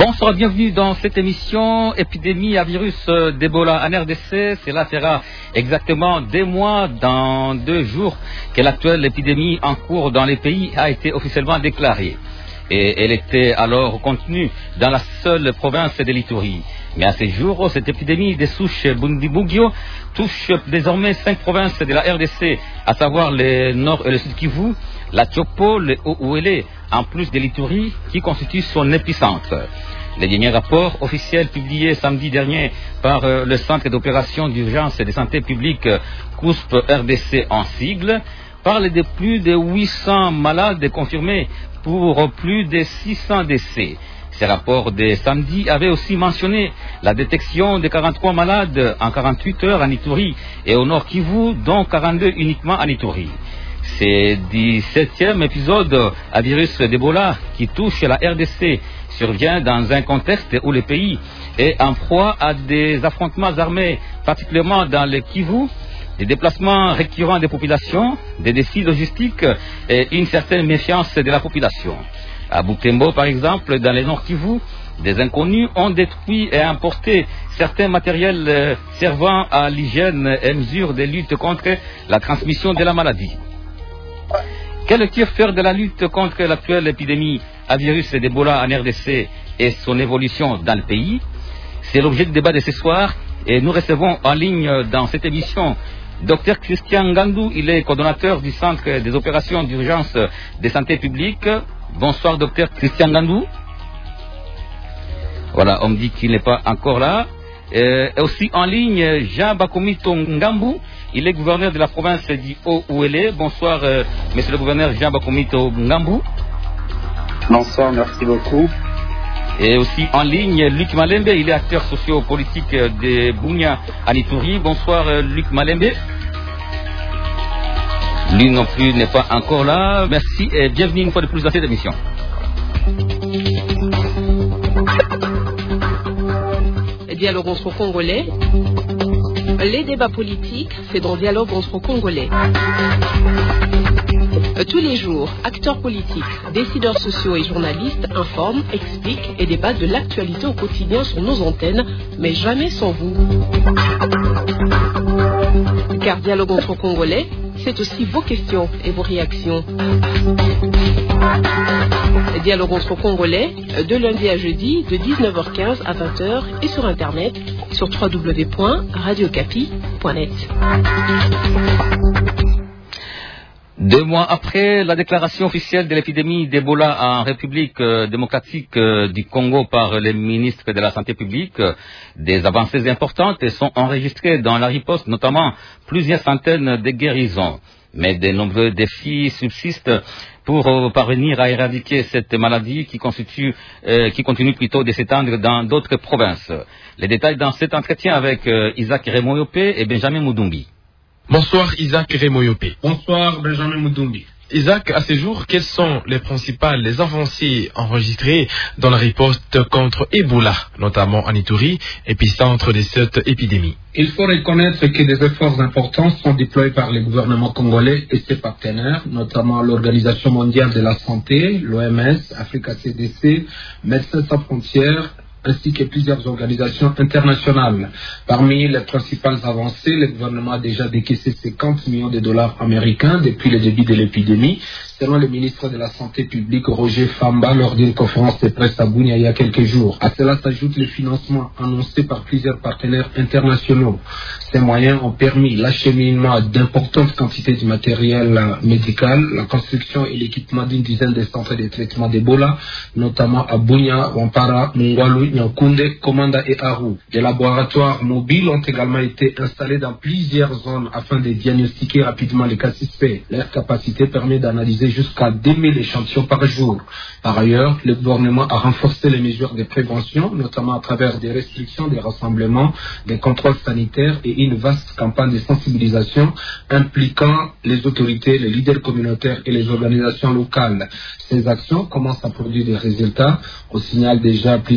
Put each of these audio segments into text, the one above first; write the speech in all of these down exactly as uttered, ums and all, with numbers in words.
Bonsoir, bienvenue dans cette émission épidémie à virus d'Ebola en R D C. Cela fera exactement deux mois dans deux jours que l'actuelle épidémie en cours dans les pays a été officiellement déclarée. Et elle était alors contenue dans la seule province de l'Ituri. Mais à ces jours, cette épidémie des souches Bundibugyo touche désormais cinq provinces de la R D C, à savoir le nord et le sud Kivu, la Tchopo, le Haut-Ouélé, en plus de l'Ituri, qui constitue son épicentre. Les derniers rapports officiels publiés samedi dernier par euh, le Centre d'opération d'urgence et de santé publique euh, C O U S P R D C en sigle parlent de plus de huit cents malades confirmés pour plus de six cents décès. Ces rapports de samedi avaient aussi mentionné la détection de quarante-trois malades en quarante-huit heures en Ituri et au Nord Kivu, dont quarante-deux uniquement en Ituri. Ce dix-septième épisode à virus d'Ebola qui touche la R D C survient dans un contexte où le pays est en proie à des affrontements armés, particulièrement dans le Kivu, des déplacements récurrents des populations, des défis logistiques et une certaine méfiance de la population. À Butembo, par exemple, dans le Nord Kivu, des inconnus ont détruit et importé certains matériels euh, servant à l'hygiène et mesures de lutte contre la transmission de la maladie. Quel tir faire de la lutte contre l'actuelle épidémie à virus d'Ebola en R D C et son évolution dans le pays? C'est l'objet du débat de ce soir et nous recevons en ligne dans cette émission Dr Christian Ngandou. Il est coordonnateur du Centre des opérations d'urgence de santé publique. Bonsoir Dr Christian Ngandou. Voilà, on me dit qu'il n'est pas encore là. Euh, et aussi en ligne, Jean Bakomito Ngambou, il est gouverneur de la province du Haut-Ouélé. Bonsoir, euh, monsieur le gouverneur Jean Bakomito Ngambou. Bonsoir, merci beaucoup. Et aussi en ligne, Luc Malembe, il est acteur socio-politique de Bunia à Ituri. Bonsoir, euh, Luc Malembe. Lui non plus n'est pas encore là. Merci et bienvenue une fois de plus dans cette émission. Dialogue entre Congolais. Les débats politiques, c'est dans Dialogue entre Congolais. Tous les jours, acteurs politiques, décideurs sociaux et journalistes informent, expliquent et débattent de l'actualité au quotidien sur nos antennes, mais jamais sans vous. Car Dialogue entre Congolais, c'est aussi vos questions et vos réactions. Dialogue entre Congolais, de lundi à jeudi, de dix-neuf heures quinze à vingt heures et sur Internet, sur w w w point radio capi point net. Deux mois après la déclaration officielle de l'épidémie d'Ebola en République démocratique du Congo par les ministres de la Santé publique, des avancées importantes sont enregistrées dans la riposte, notamment plusieurs centaines de guérisons. Mais de nombreux défis subsistent pour parvenir à éradiquer cette maladie qui, constitue, euh, qui continue plutôt de s'étendre dans d'autres provinces. Les détails dans cet entretien avec euh, Isaac Remoyopé et Benjamin Moudumbi. Bonsoir Isaac Remoyopé. Bonsoir Benjamin Moudumbi. Isaac, à ce jour, quelles sont les principales avancées enregistrées dans la riposte contre Ebola, notamment en Ituri, épicentre de cette épidémie? Il faut reconnaître que des efforts importants sont déployés par le gouvernement congolais et ses partenaires, notamment l'Organisation mondiale de la santé, l'O M S, Africa C D C, Médecins sans frontières, ainsi que plusieurs organisations internationales. Parmi les principales avancées, le gouvernement a déjà décaissé cinquante millions de dollars américains depuis le début de l'épidémie, selon le ministre de la Santé publique Roger Famba lors d'une conférence de presse à Bunia il y a quelques jours. À cela s'ajoute le financement annoncé par plusieurs partenaires internationaux. Ces moyens ont permis l'acheminement d'importantes quantités de matériel médical, la construction et l'équipement d'une dizaine de centres de traitement d'Ebola, notamment à Bunia, Wampara, Mungwalu, Nyankunde, Komanda et Aru. Des laboratoires mobiles ont également été installés dans plusieurs zones afin de diagnostiquer rapidement les cas suspects. Leur capacité permet d'analyser jusqu'à deux mille échantillons par jour. Par ailleurs, le gouvernement a renforcé les mesures de prévention, notamment à travers des restrictions des rassemblements, des contrôles sanitaires et une vaste campagne de sensibilisation impliquant les autorités, les leaders communautaires et les organisations locales. Ces actions commencent à produire des résultats. On signale déjà plus de deux cents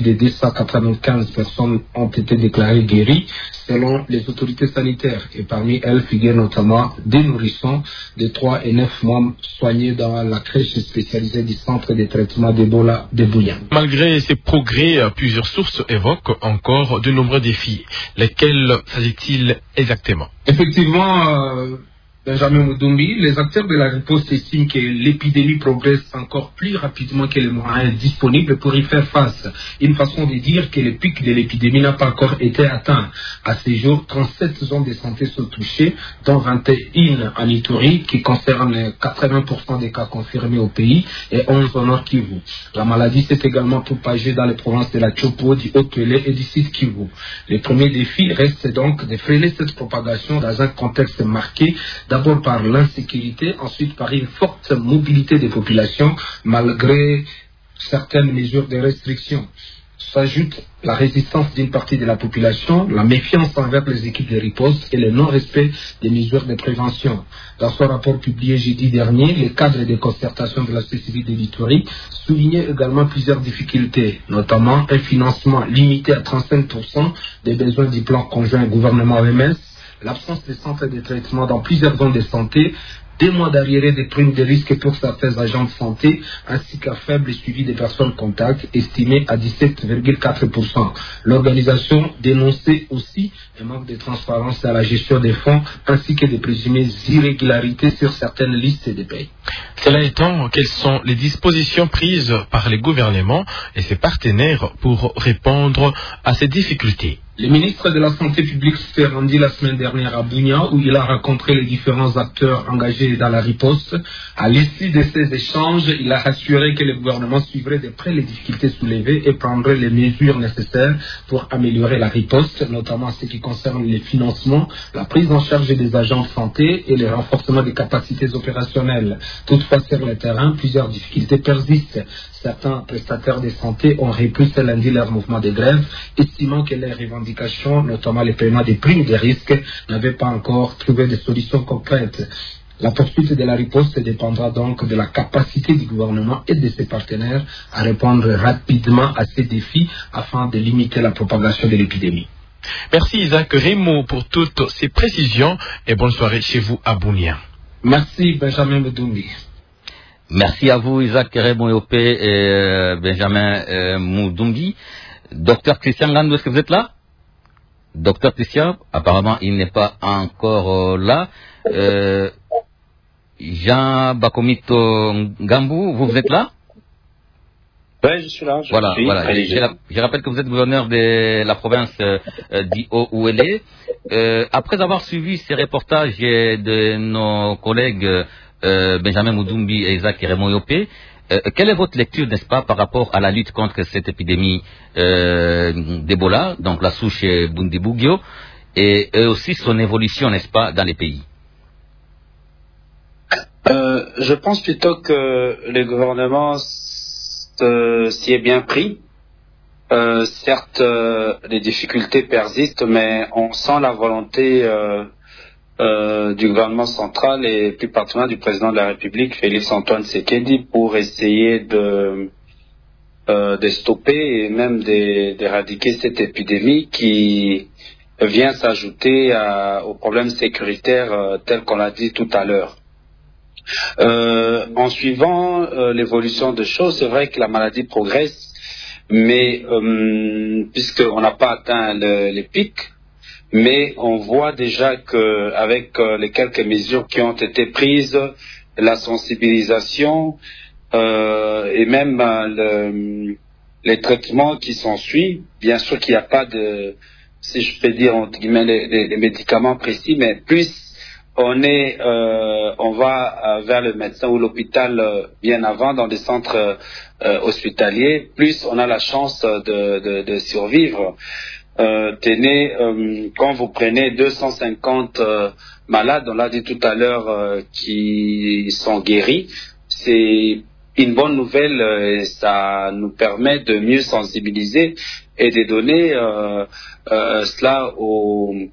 cent quatre-vingt-quinze personnes ont été déclarées guéries selon les autorités sanitaires. Et parmi elles figurent notamment des nourrissons de trois et neuf mois soignés dans la crèche spécialisée du centre de traitement d'Ebola de Bouillon. Malgré ces progrès, plusieurs sources évoquent encore de nombreux défis. Lesquels s'agit-il exactement? Effectivement, euh, Benjamin Mudumbi, les acteurs de la riposte estiment que l'épidémie progresse encore plus rapidement que les moyens disponibles pour y faire face. Une façon de dire que le pic de l'épidémie n'a pas encore été atteint. À ce jour, trente-sept zones de santé sont touchées, dont vingt et une en Ituri, qui concerne quatre-vingts pour cent des cas confirmés au pays, et onze au Nord Kivu. La maladie s'est également propagée dans les provinces de la Chopo, du Haut-Pelé et du Sud Kivu. Le premier défi reste donc de freiner cette propagation dans un contexte marqué d'abord par l'insécurité, ensuite par une forte mobilité des populations, malgré certaines mesures de restriction. S'ajoute la résistance d'une partie de la population, la méfiance envers les équipes de riposte et le non-respect des mesures de prévention. Dans son rapport publié jeudi dernier, le cadre de concertation de la société civile de l'Ituri soulignait également plusieurs difficultés, notamment un financement limité à trente-cinq pour cent des besoins du plan conjoint gouvernement O M S, l'absence de centres de traitement dans plusieurs zones de santé, des mois d'arriérés des primes de risque pour certains agents de santé, ainsi qu'un faible suivi des personnes contacts, estimé à dix-sept virgule quatre pour cent. L'organisation dénonçait aussi un manque de transparence à la gestion des fonds, ainsi que des présumées irrégularités sur certaines listes de pays. Cela étant, quelles sont les dispositions prises par les gouvernements et ses partenaires pour répondre à ces difficultés? Le ministre de la Santé publique s'est rendu la semaine dernière à Bunia, où il a rencontré les différents acteurs engagés dans la riposte. À l'issue de ces échanges, il a assuré que le gouvernement suivrait de près les difficultés soulevées et prendrait les mesures nécessaires pour améliorer la riposte, notamment en ce qui concerne les financements, la prise en charge des agents de santé et le renforcement des capacités opérationnelles. Toutefois, sur le terrain, plusieurs difficultés persistent. Certains prestataires de santé ont repris ce lundi leur mouvement de grève, estimant que les revendications, notamment les paiements des primes de risque, n'avaient pas encore trouvé de solutions concrètes. La poursuite de la riposte dépendra donc de la capacité du gouvernement et de ses partenaires à répondre rapidement à ces défis afin de limiter la propagation de l'épidémie. Merci Isaac Rémo pour toutes ces précisions et bonne soirée chez vous à Bounia. Merci Benjamin Mudumbi. Merci à vous, Isaac Rémoyopé et euh, Benjamin euh, Mudumbi. Docteur Christian Landou, est-ce que vous êtes là? Docteur Christian, apparemment, il n'est pas encore euh, là. Euh, Jean Bakomito Ngambou, vous, vous êtes là? Oui, je suis là. Je voilà, suis voilà. Je, je, je rappelle que vous êtes gouverneur de la province euh, d'I-O-Ouélé. Euh, après avoir suivi ces reportages de nos collègues Euh, Benjamin Mudumbi et Isaac Rémoyopé, euh, quelle est votre lecture, n'est-ce pas, par rapport à la lutte contre cette épidémie euh, d'Ebola, donc la souche Bundibugyo, et, et aussi son évolution, n'est-ce pas, dans les pays? euh, Je pense plutôt que le gouvernement s'y est bien pris. Euh, certes, euh, les difficultés persistent, mais on sent la volonté euh, Euh, du gouvernement central et plus particulièrement du président de la République, Félix Antoine Tshisekedi, pour essayer de, euh, de stopper et même d'éradiquer cette épidémie qui vient s'ajouter aux problèmes sécuritaires euh, tels qu'on l'a dit tout à l'heure. Euh, en suivant euh, l'évolution des choses, c'est vrai que la maladie progresse, mais euh, puisqu'on n'a pas atteint le, les pics, mais on voit déjà qu'avec les quelques mesures qui ont été prises, la sensibilisation euh, et même le, les traitements qui s'ensuivent, bien sûr qu'il n'y a pas de, si je peux dire entre guillemets, les, les, les médicaments précis, mais plus on est, euh, on va vers le médecin ou l'hôpital euh, bien avant dans des centres euh, hospitaliers, plus on a la chance de, de, de survivre. Euh, tenez, euh, quand vous prenez deux cent cinquante euh, malades, on l'a dit tout à l'heure, euh, qui sont guéris, c'est une bonne nouvelle euh, et ça nous permet de mieux sensibiliser et de donner euh, euh, cela aux,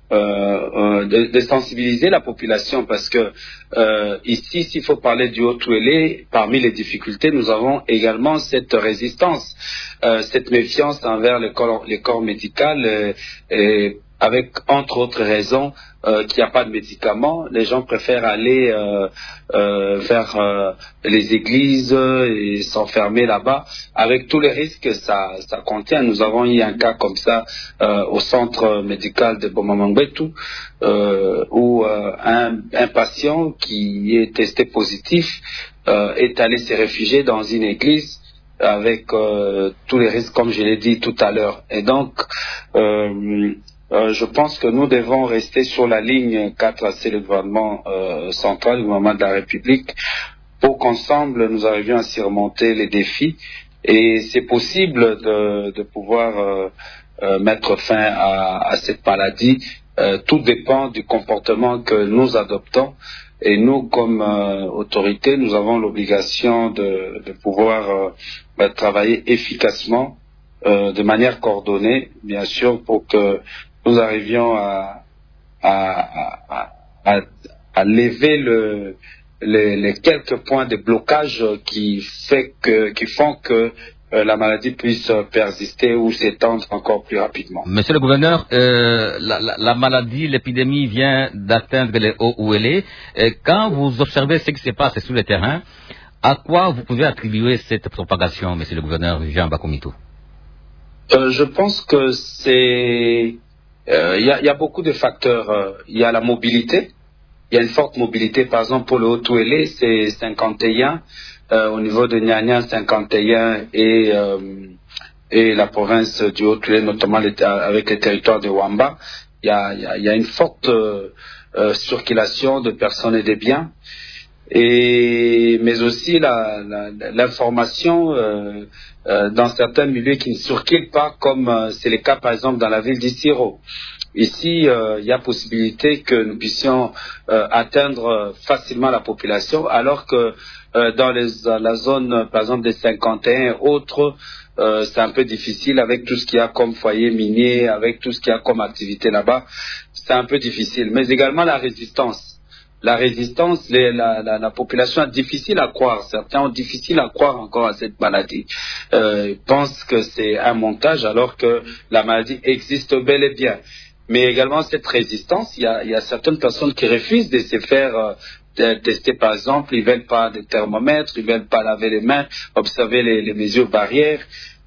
Euh, euh, de, de sensibiliser la population, parce que euh, ici, s'il faut parler du Haut-Ouélé, parmi les difficultés, nous avons également cette résistance, euh, cette méfiance envers le corps, les corps médicaux, euh, et avec entre autres raisons euh, qu'il n'y a pas de médicaments. Les gens préfèrent aller euh, euh, vers euh, les églises et s'enfermer là-bas, avec tous les risques que ça, ça contient. Nous avons eu un cas comme ça euh, au centre médical de Bomamangbetu, euh, où euh, un, un patient qui est testé positif euh, est allé se réfugier dans une église avec euh, tous les risques, comme je l'ai dit tout à l'heure. Et donc, euh, Euh, je pense que nous devons rester sur la ligne qu'a tracée le gouvernement euh, central, le gouvernement de la République, pour qu'ensemble nous arrivions à surmonter les défis. Et c'est possible de, de pouvoir euh, euh, mettre fin à, à cette maladie. Euh, tout dépend du comportement que nous adoptons. Et nous, comme euh, autorité, nous avons l'obligation de, de pouvoir euh, travailler efficacement, euh, de manière coordonnée, bien sûr, pour que nous arrivions à, à, à, à, à lever le, les, les quelques points de blocage qui, fait que, qui font que euh, la maladie puisse persister ou s'étendre encore plus rapidement. Monsieur le gouverneur, euh, la, la, la maladie, l'épidémie vient d'atteindre les Haut-Ouélé. Quand vous observez ce qui se passe sur le terrain, à quoi vous pouvez attribuer cette propagation, monsieur le gouverneur Jean Bakomitou? euh, Je pense que c'est... Il euh, y, y a beaucoup de facteurs. Il euh, y a la mobilité. Il y a une forte mobilité. Par exemple, pour le Haut-Ouélé, c'est cinquante et un. Euh, au niveau de Nyanya, cinquante et un. Et, euh, et la province du Haut-Ouélé, notamment les, avec les territoires de Wamba, il y a, y a, y a une forte euh, euh, circulation de personnes et de biens. Et, mais aussi l'information euh, euh, dans certains milieux qui ne circulent pas, comme euh, c'est le cas par exemple dans la ville d'Issiro. Ici, euh, il y a possibilité que nous puissions euh, atteindre facilement la population, alors que euh, dans les, la zone par exemple des cinquante et un et autres, euh, c'est un peu difficile avec tout ce qu'il y a comme foyer minier, avec tout ce qu'il y a comme activité là-bas, c'est un peu difficile. Mais également la résistance. La résistance, les, la, la, la population est difficile à croire. Certains ont difficile à croire encore à cette maladie. Euh, ils pensent que c'est un montage alors que la maladie existe bel et bien. Mais également cette résistance, il y a, il y a certaines personnes qui refusent de se faire euh, tester par exemple. Ils ne veulent pas de thermomètre, ils ne veulent pas laver les mains, observer les, les mesures barrières.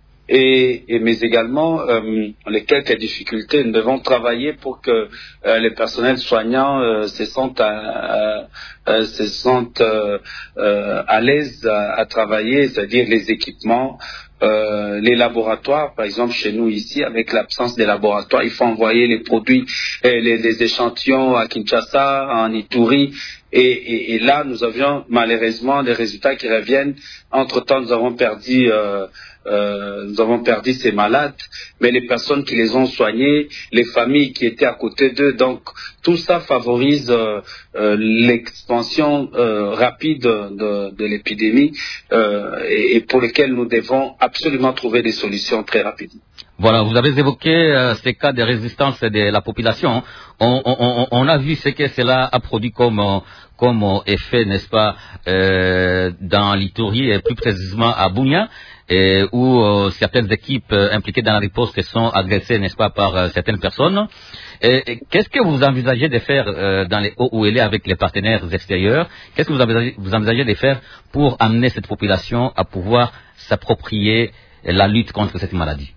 Et, et, mais également euh, les quelques difficultés. Nous devons travailler pour que euh, les personnels soignants euh, se sentent à, euh, se sentent euh, euh, à l'aise à, à travailler, c'est-à-dire les équipements, euh, les laboratoires. Par exemple, chez nous ici, avec l'absence des laboratoires, il faut envoyer les produits, et les, les échantillons à Kinshasa, en Ituri. Et, et, et là, nous avions malheureusement des résultats qui reviennent. Entre-temps, nous avons perdu, euh, euh, nous avons perdu ces malades, mais les personnes qui les ont soignés, les familles qui étaient à côté d'eux, donc tout ça favorise euh, euh, l'expansion euh, rapide de, de l'épidémie euh, et, et pour lesquelles nous devons absolument trouver des solutions très rapidement. Voilà, vous avez évoqué euh, ces cas de résistance de la population. On, on, on a vu ce que cela a produit comme, comme effet, n'est-ce pas, euh, dans l'Ituri et plus précisément à Bunia, et où euh, certaines équipes euh, impliquées dans la riposte sont agressées, n'est-ce pas, par euh, certaines personnes. Et, et qu'est-ce que vous envisagez de faire euh, dans les Haut-Ouélé avec les partenaires extérieurs? Qu'est-ce que vous envisagez, vous envisagez de faire pour amener cette population à pouvoir s'approprier la lutte contre cette maladie?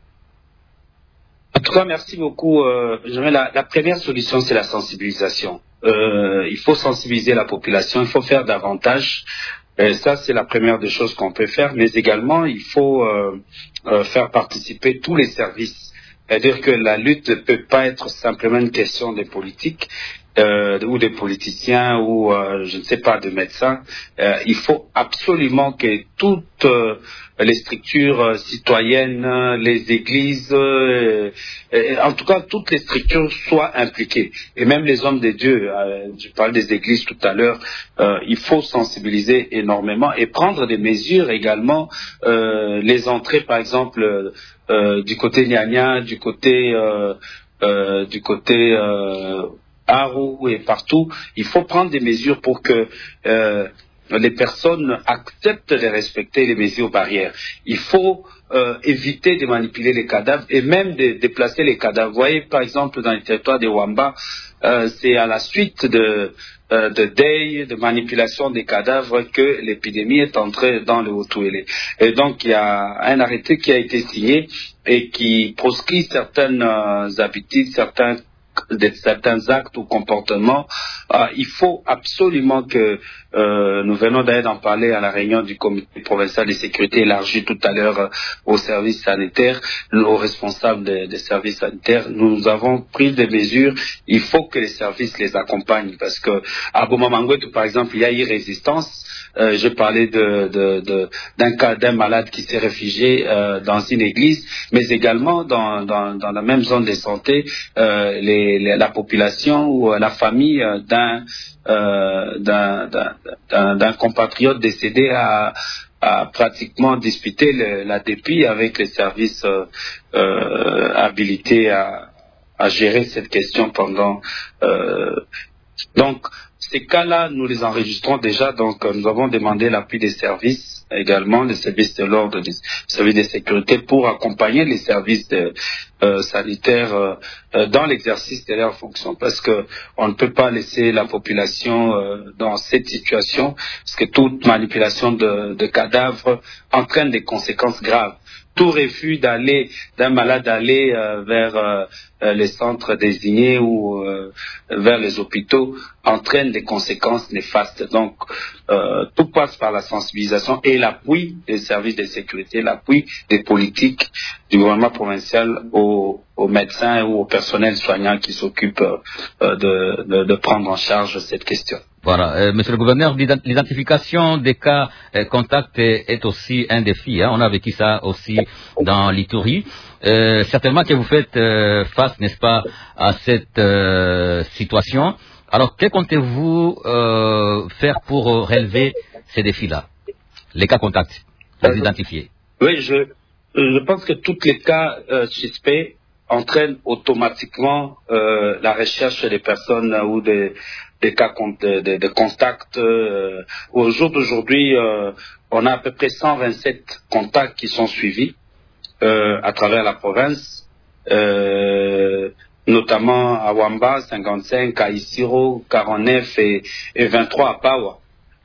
En tout cas, merci beaucoup. Euh, la, la première solution, c'est la sensibilisation. Euh, il faut sensibiliser la population, il faut faire davantage. Et ça, c'est la première des choses qu'on peut faire. Mais également, il faut euh, euh, faire participer tous les services. C'est-à-dire que la lutte ne peut pas être simplement une question des politiques euh, ou des politiciens ou, euh, je ne sais pas, des médecins. Euh, il faut absolument que toutes euh, les structures euh, citoyennes, les églises, euh, et, en tout cas toutes les structures soient impliquées. Et même les hommes de Dieu, euh, je parlais des églises tout à l'heure, euh, il faut sensibiliser énormément et prendre des mesures également, euh, les entrées par exemple euh, du côté Nyanya, du côté... Euh, euh, du côté euh, Aru et partout. Il faut prendre des mesures pour que euh, les personnes acceptent de respecter les mesures barrières. Il faut euh, éviter de manipuler les cadavres et même de déplacer les cadavres. Vous voyez, par exemple, dans le territoire de Wamba, euh, c'est à la suite de, euh, de deuil, de manipulation des cadavres que l'épidémie est entrée dans le Haut-Touélé. Et donc, il y a un arrêté qui a été signé et qui proscrit certaines euh, habitudes, certains de certains actes ou comportements. Euh, il faut absolument que euh, nous venons d'ailleurs d'en parler à la réunion du comité provincial de sécurité élargie tout à l'heure euh, aux services sanitaires, aux responsables des, des services sanitaires. Nous avons pris des mesures. Il faut que les services les accompagnent parce que à Bomamangwetu, par exemple, il y a eu résistance. Euh, je parlais de, de, de, d'un cas d'un malade qui s'est réfugié euh, dans une église, mais également dans, dans, dans la même zone de santé, euh, les, les, la population ou la famille euh, d'un, euh, d'un, d'un, d'un compatriote décédé a, a pratiquement disputé le, la dépit avec les services euh, euh, habilités à, à gérer cette question pendant... Euh, donc, ces cas-là, nous les enregistrons déjà, donc euh, nous avons demandé l'appui des services, également les services de l'ordre, les services de sécurité, pour accompagner les services de, euh, sanitaires euh, dans l'exercice de leurs fonctions, parce que on ne peut pas laisser la population euh, dans cette situation, parce que toute manipulation de, de cadavres entraîne des conséquences graves. Tout refus d'aller d'un malade d'aller euh, vers euh, les centres désignés ou euh, vers les hôpitaux entraîne des conséquences néfastes. Donc, euh, tout passe par la sensibilisation et l'appui des services de sécurité, l'appui des politiques du gouvernement provincial aux, aux médecins ou au personnel soignant qui s'occupent euh, de, de, de prendre en charge cette question. Voilà, euh, Monsieur le Gouverneur, l'identification des cas euh, contacts est, est aussi un défi. Hein. On a vécu ça aussi dans l'Ituri. Euh, certainement que vous faites euh, face, n'est-ce pas, à cette euh, situation. Alors, que comptez-vous euh, faire pour relever ces défis-là, les cas contacts, les identifier? Oui, je, je pense que tous les cas euh, suspects entraînent automatiquement euh, la recherche des personnes euh, ou des, des cas de, de, de contacts. Euh, au jour d'aujourd'hui, euh, on a à peu près cent vingt-sept contacts qui sont suivis euh, à travers la province, euh, notamment à Wamba, cinquante-cinq, à Isiro, quarante-neuf et, et vingt-trois à Pawa.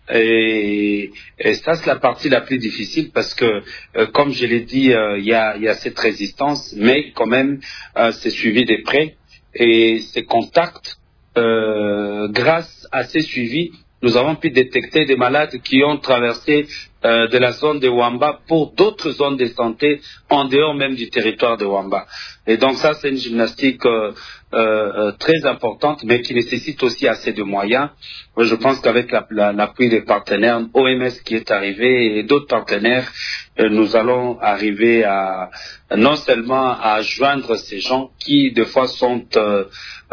Et, et ça, c'est la partie la plus difficile parce que, euh, comme je l'ai dit, il euh, y, a, y a cette résistance, mais quand même, euh, c'est suivi de près. Et ces contacts, euh, grâce à ces suivis, nous avons pu détecter des malades qui ont traversé euh, de la zone de Wamba pour d'autres zones de santé en dehors même du territoire de Wamba. Et donc ça, c'est une gymnastique euh, euh, très importante, mais qui nécessite aussi assez de moyens. Je pense qu'avec la, la, l'appui des partenaires, O M S qui est arrivé et d'autres partenaires, euh, nous allons arriver à non seulement à joindre ces gens qui, des fois, sont euh,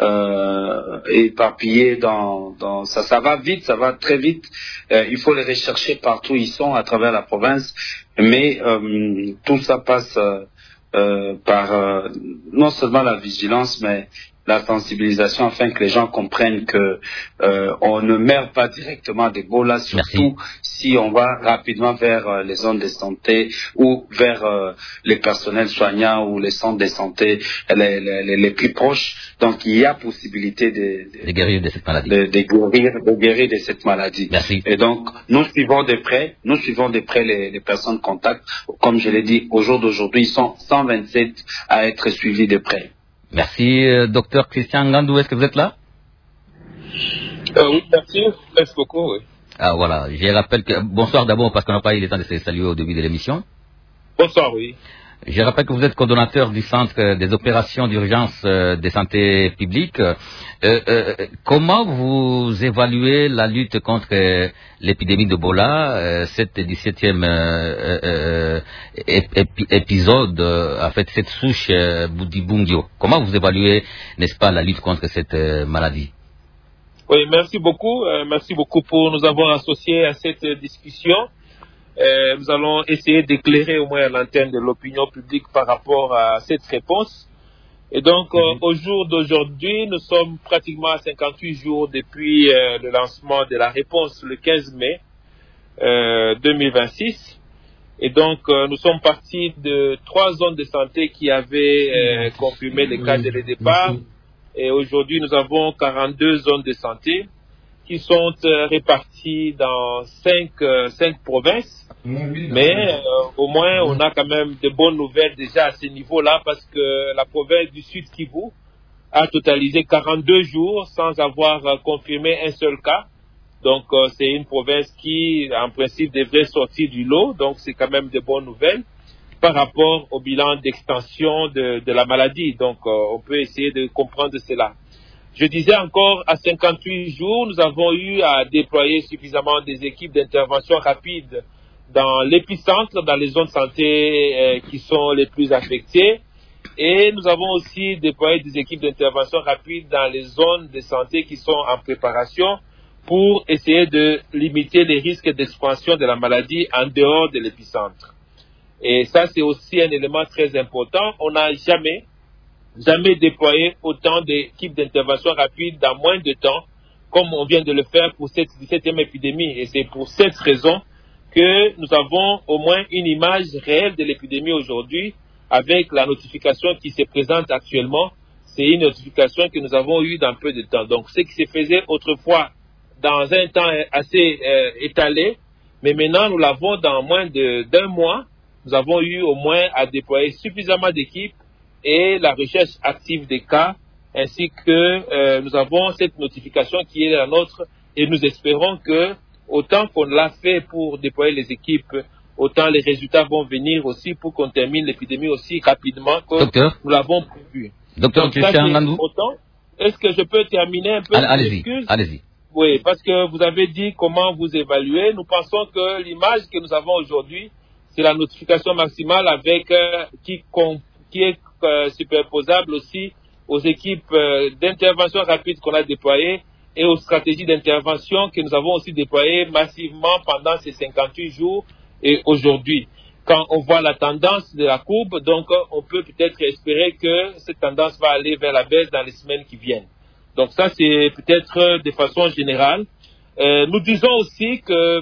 euh, éparpillés dans, dans ça, ça va vite, ça va très vite. Euh, il faut les rechercher partout où ils sont à travers la province, mais euh, tout ça passe euh, euh, par euh, non seulement la vigilance, mais la sensibilisation afin que les gens comprennent que euh, on ne meurt pas directement d'Ebola, surtout Merci. Si on va rapidement vers euh, les zones de santé ou vers euh, les personnels soignants ou les centres de santé les, les, les plus proches. Donc il y a possibilité de, de, de guérir de cette maladie. De, de, guérir, de guérir de cette maladie. Merci. Et donc nous suivons de près, nous suivons de près les, les personnes contacts. Comme je l'ai dit, au jour d'aujourd'hui, ils sont cent vingt-sept à être suivis de près. Merci, euh, docteur Christian Ngandou, est-ce que vous êtes là? euh, Oui, merci, merci beaucoup, oui. Ah voilà, je rappelle que... Bonsoir d'abord, parce qu'on n'a pas eu le temps de se saluer au début de l'émission. Bonsoir, oui. Je rappelle que vous êtes coordonnateur du Centre des opérations d'urgence de santé publique. Euh, euh, comment vous évaluez la lutte contre l'épidémie d'Ebola, euh, cette dix-septième euh, euh, épi épisode, euh, en fait, cette souche euh, Boudibungyo? Comment vous évaluez, n'est-ce pas, la lutte contre cette euh, maladie? Oui, merci beaucoup. Euh, merci beaucoup pour nous avoir associés à cette euh, discussion. Euh, nous allons essayer d'éclairer au moins l'antenne de l'opinion publique par rapport à cette réponse. Et donc, euh, au jour d'aujourd'hui, nous sommes pratiquement à cinquante-huit jours depuis euh, le lancement de la réponse le quinze mai euh, deux mille vingt-six. Et donc, euh, nous sommes partis de trois zones de santé qui avaient euh, confirmé les cas dès le départ. Et aujourd'hui, nous avons quarante-deux zones de santé qui sont euh, réparties dans cinq, euh, cinq provinces. Mais euh, au moins, on a quand même de bonnes nouvelles déjà à ce niveau-là parce que la province du Sud Kivu a totalisé quarante-deux jours sans avoir euh, confirmé un seul cas. Donc, euh, c'est une province qui, en principe, devrait sortir du lot. Donc, c'est quand même de bonnes nouvelles par rapport au bilan d'extension de, de la maladie. Donc, euh, on peut essayer de comprendre cela. Je disais encore, à cinquante-huit jours, nous avons eu à déployer suffisamment des équipes d'intervention rapide dans l'épicentre, dans les zones de santé euh, qui sont les plus affectées. Et nous avons aussi déployé des équipes d'intervention rapide dans les zones de santé qui sont en préparation pour essayer de limiter les risques d'expansion de la maladie en dehors de l'épicentre. Et ça, c'est aussi un élément très important. On n'a jamais, jamais déployé autant d'équipes d'intervention rapide dans moins de temps, comme on vient de le faire pour cette dix-septième épidémie. Et c'est pour cette raison que nous avons au moins une image réelle de l'épidémie aujourd'hui avec la notification qui se présente actuellement. C'est une notification que nous avons eue dans peu de temps. Donc, ce qui se faisait autrefois dans un temps assez euh, étalé, mais maintenant nous l'avons dans moins de, d'un mois. Nous avons eu au moins à déployer suffisamment d'équipes et la recherche active des cas, ainsi que euh, nous avons cette notification qui est la nôtre et nous espérons que autant qu'on l'a fait pour déployer les équipes, autant les résultats vont venir aussi pour qu'on termine l'épidémie aussi rapidement que Docteur. nous l'avons prévu. Docteur Christian Landou. Est-ce que je peux terminer un peu? Allez-y, allez-y. Oui, parce que vous avez dit comment vous évaluez. Nous pensons que l'image que nous avons aujourd'hui, c'est la notification maximale avec euh, qui, con, qui est euh, superposable aussi aux équipes euh, d'intervention rapide qu'on a déployées et aux stratégies d'intervention que nous avons aussi déployées massivement pendant ces cinquante-huit jours et aujourd'hui. Quand on voit la tendance de la courbe, donc on peut peut-être espérer que cette tendance va aller vers la baisse dans les semaines qui viennent. Donc ça, c'est peut-être de façon générale. Euh, nous disons aussi que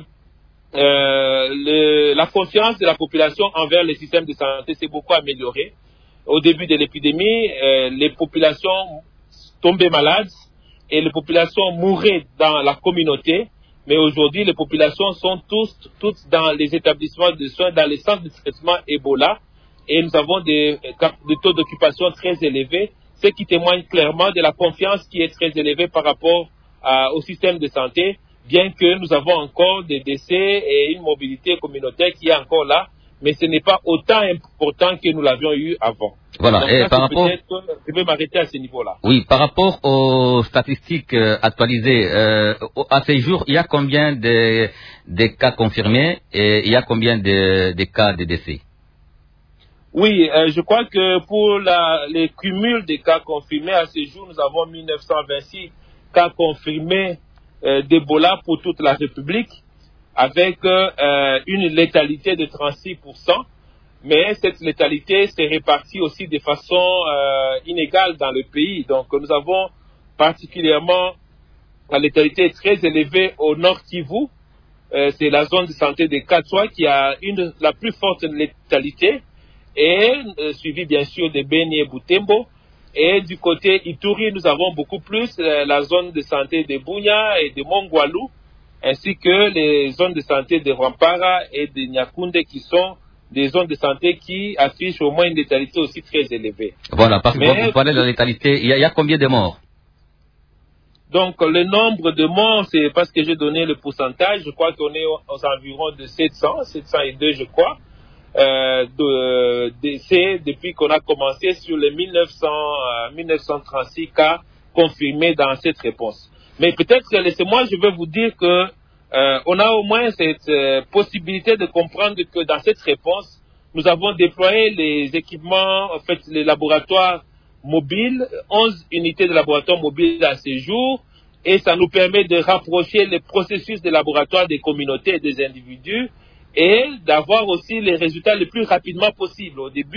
euh, le, la confiance de la population envers le système de santé s'est beaucoup améliorée. Au début de l'épidémie, euh, les populations tombaient malades et les populations mouraient dans la communauté. Mais aujourd'hui, les populations sont tous, toutes dans les établissements de soins, dans les centres de traitement Ebola. Et nous avons des, des taux d'occupation très élevés, ce qui témoigne clairement de la confiance qui est très élevée par rapport à, au système de santé, bien que nous avons encore des décès et une mobilité communautaire qui est encore là, mais ce n'est pas autant important que nous l'avions eu avant. Voilà. Donc, et ça, par rapport, je vais m'arrêter à ce niveau-là. Oui, par rapport aux statistiques euh, actualisées, euh, à ce jour, il y a combien de, de cas confirmés et il y a combien de, de cas de décès? Oui, euh, je crois que pour la, les cumuls des cas confirmés, à ce jour, nous avons mille neuf cent vingt-six cas confirmés euh, d'Ebola pour toute la République, avec euh, une létalité de trente-six pour cent. Mais cette létalité s'est répartie aussi de façon euh, inégale dans le pays. Donc nous avons particulièrement la létalité très élevée au Nord Kivu. Euh, c'est la zone de santé de Katwa qui a une, la plus forte létalité, et euh, suivi bien sûr de Beni et Butembo. Et du côté Ituri, nous avons beaucoup plus euh, la zone de santé de Bunya et de Mongwalu, ainsi que les zones de santé de Rwampara et de Nyakunde, qui sont des zones de santé qui affichent au moins une létalité aussi très élevée. Voilà, parce que Mais, vous parlez de la létalité, il y, a, il y a combien de morts? Donc, le nombre de morts, c'est parce que j'ai donné le pourcentage, je crois qu'on est aux environs de sept cents, sept cent deux, je crois, euh, de décès depuis qu'on a commencé sur les mille neuf cents, euh, mille neuf cent trente-six cas confirmés dans cette réponse. Mais peut-être, laissez-moi, je vais vous dire que Euh, on a au moins cette euh, possibilité de comprendre que dans cette réponse, nous avons déployé les équipements, en fait, les laboratoires mobiles, onze unités de laboratoires mobiles à ce jour, et ça nous permet de rapprocher les processus de laboratoire des communautés et des individus, et d'avoir aussi les résultats le plus rapidement possible. Au début,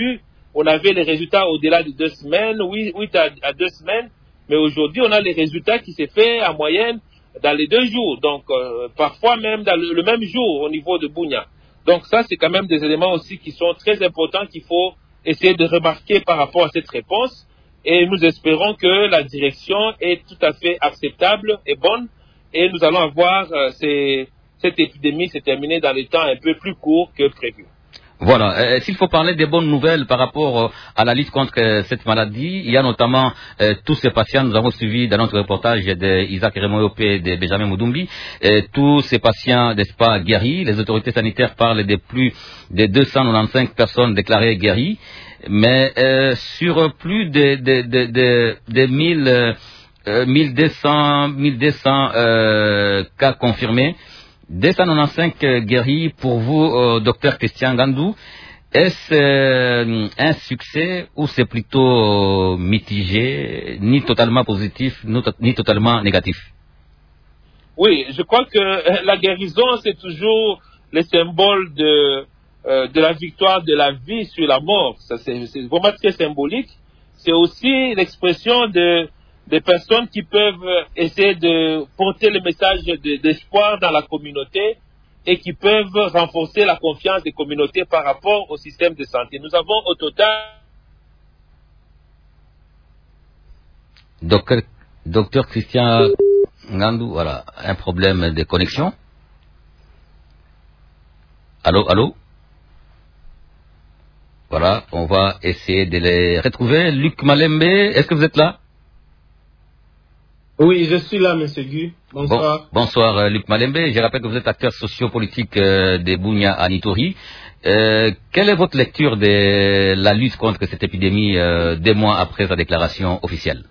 on avait les résultats au-delà de deux semaines, oui, oui à, à deux semaines, mais aujourd'hui, on a les résultats qui s'est fait en moyenne dans les deux jours, donc euh, parfois même dans le, le même jour au niveau de Bunia. Donc ça, c'est quand même des éléments aussi qui sont très importants qu'il faut essayer de remarquer par rapport à cette réponse. Et nous espérons que la direction est tout à fait acceptable et bonne. Et nous allons avoir euh, ces, cette épidémie se terminer dans le temps un peu plus court que prévu. Voilà. Euh, S'il faut parler des bonnes nouvelles par rapport euh, à la lutte contre euh, cette maladie, il y a notamment euh, tous ces patients, nous avons suivi dans notre reportage d'Isaac Remoyope et de Benjamin Moudoumbi, euh, tous ces patients, n'est-ce pas, guéris. Les autorités sanitaires parlent de plus de deux cent quatre-vingt-quinze personnes déclarées guéries, mais euh, sur plus de, de, de, de, de mille, euh, mille deux cents euh, cas confirmés, deux cent quatre-vingt-quinze guéris pour vous, euh, docteur Christian Ngandou. Est-ce euh, un succès ou c'est plutôt euh, mitigé, ni totalement positif, ni totalement négatif? Oui, je crois que la guérison, c'est toujours le symbole de, euh, de la victoire de la vie sur la mort. Ça, c'est, c'est vraiment très symbolique. C'est aussi l'expression de des personnes qui peuvent essayer de porter le message de, d'espoir dans la communauté et qui peuvent renforcer la confiance des communautés par rapport au système de santé. Nous avons au total... Docteur, docteur Christian Ngandou, voilà, un problème de connexion. Allô, allô? Voilà, on va essayer de les retrouver. Luc Malembe, est-ce que vous êtes là? Oui, je suis là, M. Gu. Bonsoir. Bon, bonsoir, euh, Luc Malembe. Je rappelle que vous êtes acteur sociopolitique euh, de Bunia à Nitori. Euh, quelle est votre lecture de la lutte contre cette épidémie euh, des mois après sa déclaration officielle?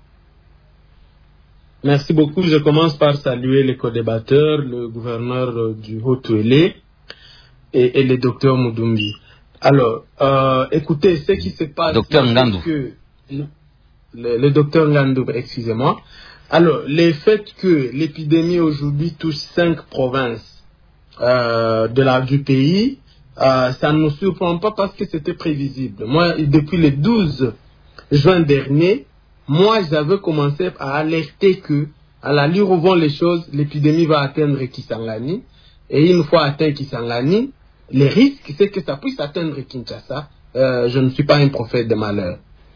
Merci beaucoup. Je commence par saluer les co-débatteurs, le gouverneur euh, du Haut-Touélé et, et le docteur Moudoumbi. Alors, euh, écoutez, ce qui se passe... Docteur Ngandou. Que le, le docteur Ngandou, excusez-moi. Alors, le fait que l'épidémie aujourd'hui touche cinq provinces euh, de la, du pays, euh, ça ne nous surprend pas parce que c'était prévisible. Moi, depuis le douze juin dernier, moi, j'avais commencé à alerter que, à la lire où vont les choses, l'épidémie va atteindre Kisangani. Et une fois atteint Kisangani, le risque, c'est que ça puisse atteindre Kinshasa. Euh, je ne suis pas un prophète de malheur.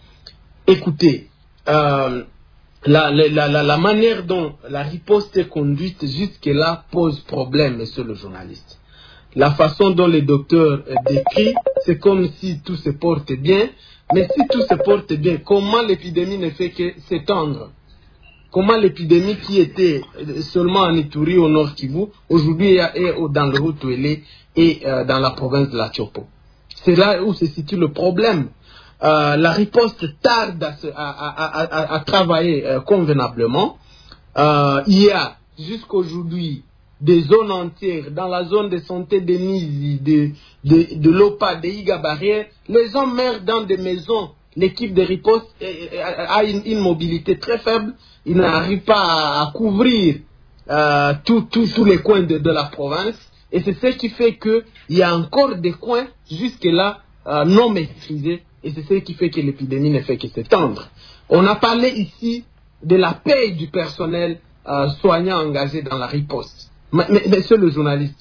Écoutez, euh, La, la, la, la manière dont la riposte est conduite jusque-là pose problème, monsieur le journaliste. La façon dont le docteur décrit, c'est comme si tout se porte bien, mais si tout se porte bien, comment l'épidémie ne fait que s'étendre? Comment l'épidémie qui était seulement en Ituri, au nord Kivu, aujourd'hui est dans le Haut-Touélé et euh, dans la province de la Tchopo? C'est là où se situe le problème. Euh, la riposte tarde à, se, à, à, à, à travailler euh, convenablement. Euh, il y a jusqu'aujourd'hui des zones entières, dans la zone de santé de Nizi, de, de, de l'Opa, de Iga Barrière, les gens meurent dans des maisons. L'équipe de riposte a une, une mobilité très faible. Il n'arrive pas à, à couvrir euh, tous tout, tout les coins de, de la province. Et c'est ce qui fait qu'il y a encore des coins jusque-là euh, non maîtrisés. Et c'est ce qui fait que l'épidémie ne fait que s'étendre. On a parlé ici de la paye du personnel euh, soignant engagé dans la riposte. Mais, mais, monsieur le journaliste,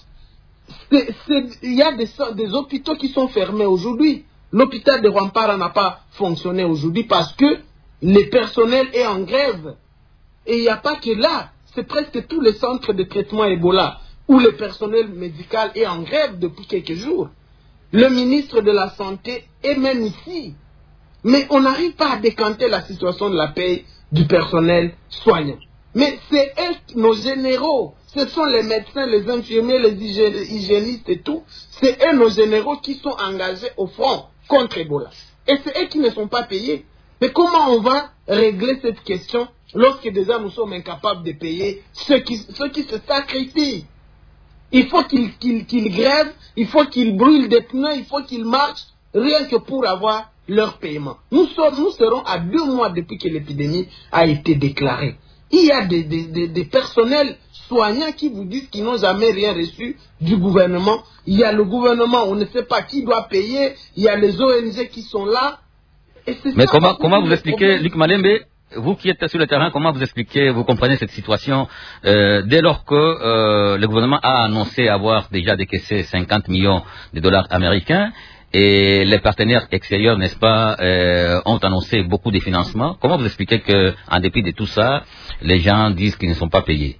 il y a des, des hôpitaux qui sont fermés aujourd'hui. L'hôpital de Rwampara n'a pas fonctionné aujourd'hui parce que le personnel est en grève. Et il n'y a pas que là, c'est presque tous les centres de traitement Ebola où le personnel médical est en grève depuis quelques jours. Le ministre de la Santé est même ici. Mais on n'arrive pas à décanter la situation de la paie du personnel soignant. Mais c'est eux, nos généraux, ce sont les médecins, les infirmiers, les hygiénistes et tout. C'est eux, nos généraux, qui sont engagés au front contre Ebola. Et c'est eux qui ne sont pas payés. Mais comment on va régler cette question lorsque déjà nous sommes incapables de payer ceux qui, ceux qui se sacrifient? Il faut qu'ils qu'ils, qu'ils grèvent, il faut qu'ils brûlent des pneus, il faut qu'ils marchent, rien que pour avoir leur paiement. Nous, sommes, nous serons à deux mois depuis que l'épidémie a été déclarée. Il y a des, des, des, des personnels soignants qui vous disent qu'ils n'ont jamais rien reçu du gouvernement. Il y a le gouvernement, on ne sait pas qui doit payer. Il y a les O N G qui sont là. Et Mais comment, comment vous expliquez, Luc Malembe, vous qui êtes sur le terrain, comment vous expliquez, vous comprenez cette situation euh, dès lors que euh, le gouvernement a annoncé avoir déjà décaissé cinquante millions de dollars américains et les partenaires extérieurs, n'est-ce pas, euh, ont annoncé beaucoup de financements. Comment vous expliquez qu'en dépit de tout ça, les gens disent qu'ils ne sont pas payés?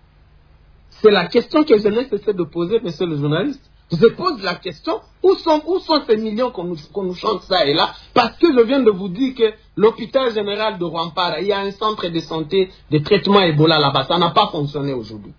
C'est la question que je n'ai cessé de poser, monsieur le journaliste. Je pose la question, où sont, où sont ces millions qu'on nous, qu'on nous chante ça et là? Parce que je viens de vous dire que l'hôpital général de Rwampara, il y a un centre de santé de traitement Ebola là-bas. Ça n'a pas fonctionné aujourd'hui.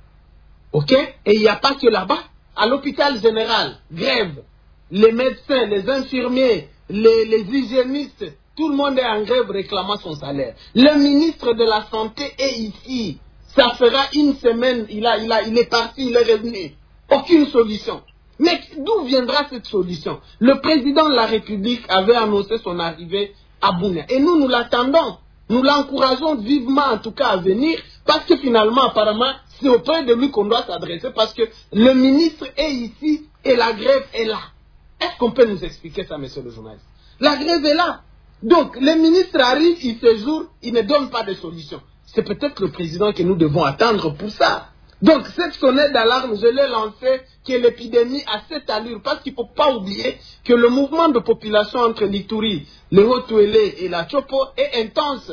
OK? Et il n'y a pas que là-bas. À l'hôpital général, grève. Les médecins, les infirmiers, les, les hygiénistes, tout le monde est en grève réclamant son salaire. Le ministre de la Santé est ici. Ça fera une semaine, il, a, il, a, il est parti, il est revenu. Aucune solution. Mais d'où viendra cette solution? Le président de la République avait annoncé son arrivée à Bunia. Et nous, nous l'attendons. Nous l'encourageons vivement, en tout cas, à venir. Parce que finalement, apparemment, c'est auprès de lui qu'on doit s'adresser. Parce que le ministre est ici et la grève est là. Est-ce qu'on peut nous expliquer ça, monsieur le journaliste? La grève est là. Donc, les ministres arrivent, ils séjournent, ils ne donnent pas de solution. C'est peut-être le président que nous devons attendre pour ça. Donc, cette sonnette d'alarme, je l'ai lancée, que l'épidémie a cette allure, parce qu'il ne faut pas oublier que le mouvement de population entre l'Ituri, le Haut-Touélé et la Chopo est intense.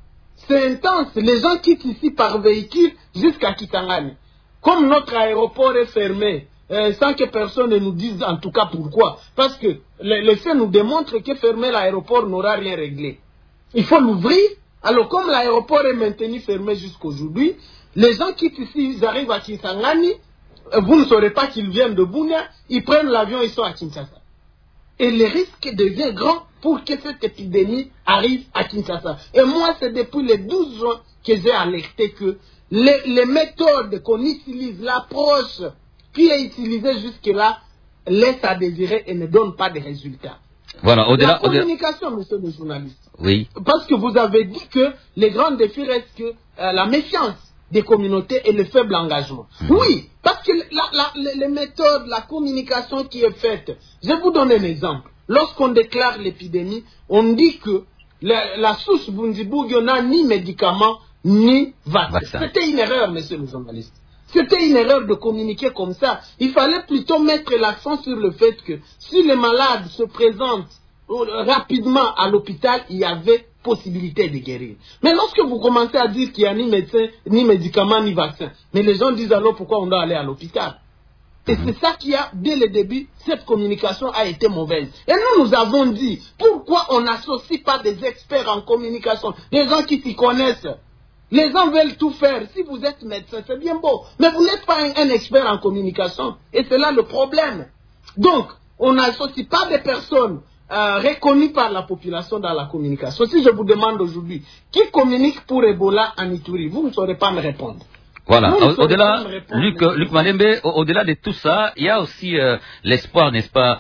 C'est intense. Les gens quittent ici par véhicule jusqu'à Kisangani. Comme notre aéroport est fermé, euh, sans que personne ne nous dise en tout cas pourquoi. Parce que les, les faits nous démontrent que fermer l'aéroport n'aura rien réglé. Il faut l'ouvrir. Alors, comme l'aéroport est maintenu fermé jusqu'aujourd'hui, les gens quittent ici, ils arrivent à Kisangani, vous ne saurez pas qu'ils viennent de Bunia, ils prennent l'avion, ils sont à Kinshasa. Et le risque devient grand pour que cette épidémie arrive à Kinshasa. Et moi, c'est depuis le douze juin que j'ai alerté que les, les méthodes qu'on utilise, l'approche qui est utilisée jusque-là, laisse à désirer et ne donne pas de résultats. Voilà, au-delà, la communication, au-delà... monsieur le journaliste. Oui. Parce que vous avez dit que les grands défis restent que euh, la méfiance des communautés et le faible engagement. Mmh. Oui, parce que la, la, les méthodes, la communication qui est faite, je vais vous donner un exemple. Lorsqu'on déclare l'épidémie, on dit que la, la souche Bundibugyo n'a ni médicaments, ni vaccin. vaccin. C'était une erreur, monsieur le journaliste. C'était une erreur de communiquer comme ça. Il fallait plutôt mettre l'accent sur le fait que si les malades se présentent rapidement à l'hôpital, il y avait possibilité de guérir. Mais lorsque vous commencez à dire qu'il n'y a ni médecin, ni médicaments, ni vaccin, mais les gens disent alors pourquoi on doit aller à l'hôpital? Et mmh. c'est ça qui a, dès le début, cette communication a été mauvaise. Et nous, nous avons dit, pourquoi on n'associe pas des experts en communication, des gens qui s'y connaissent? Les gens veulent tout faire. Si vous êtes médecin, c'est bien beau. Mais vous n'êtes pas un, un expert en communication. Et c'est là le problème. Donc, on n'associe pas des personnes euh, reconnues par la population dans la communication. Si je vous demande aujourd'hui, qui communique pour Ebola en Ituri, vous ne saurez pas me répondre. Voilà, au-delà, Luc, Luc Malembe, au-delà de tout ça, il y a aussi euh, l'espoir, n'est-ce pas,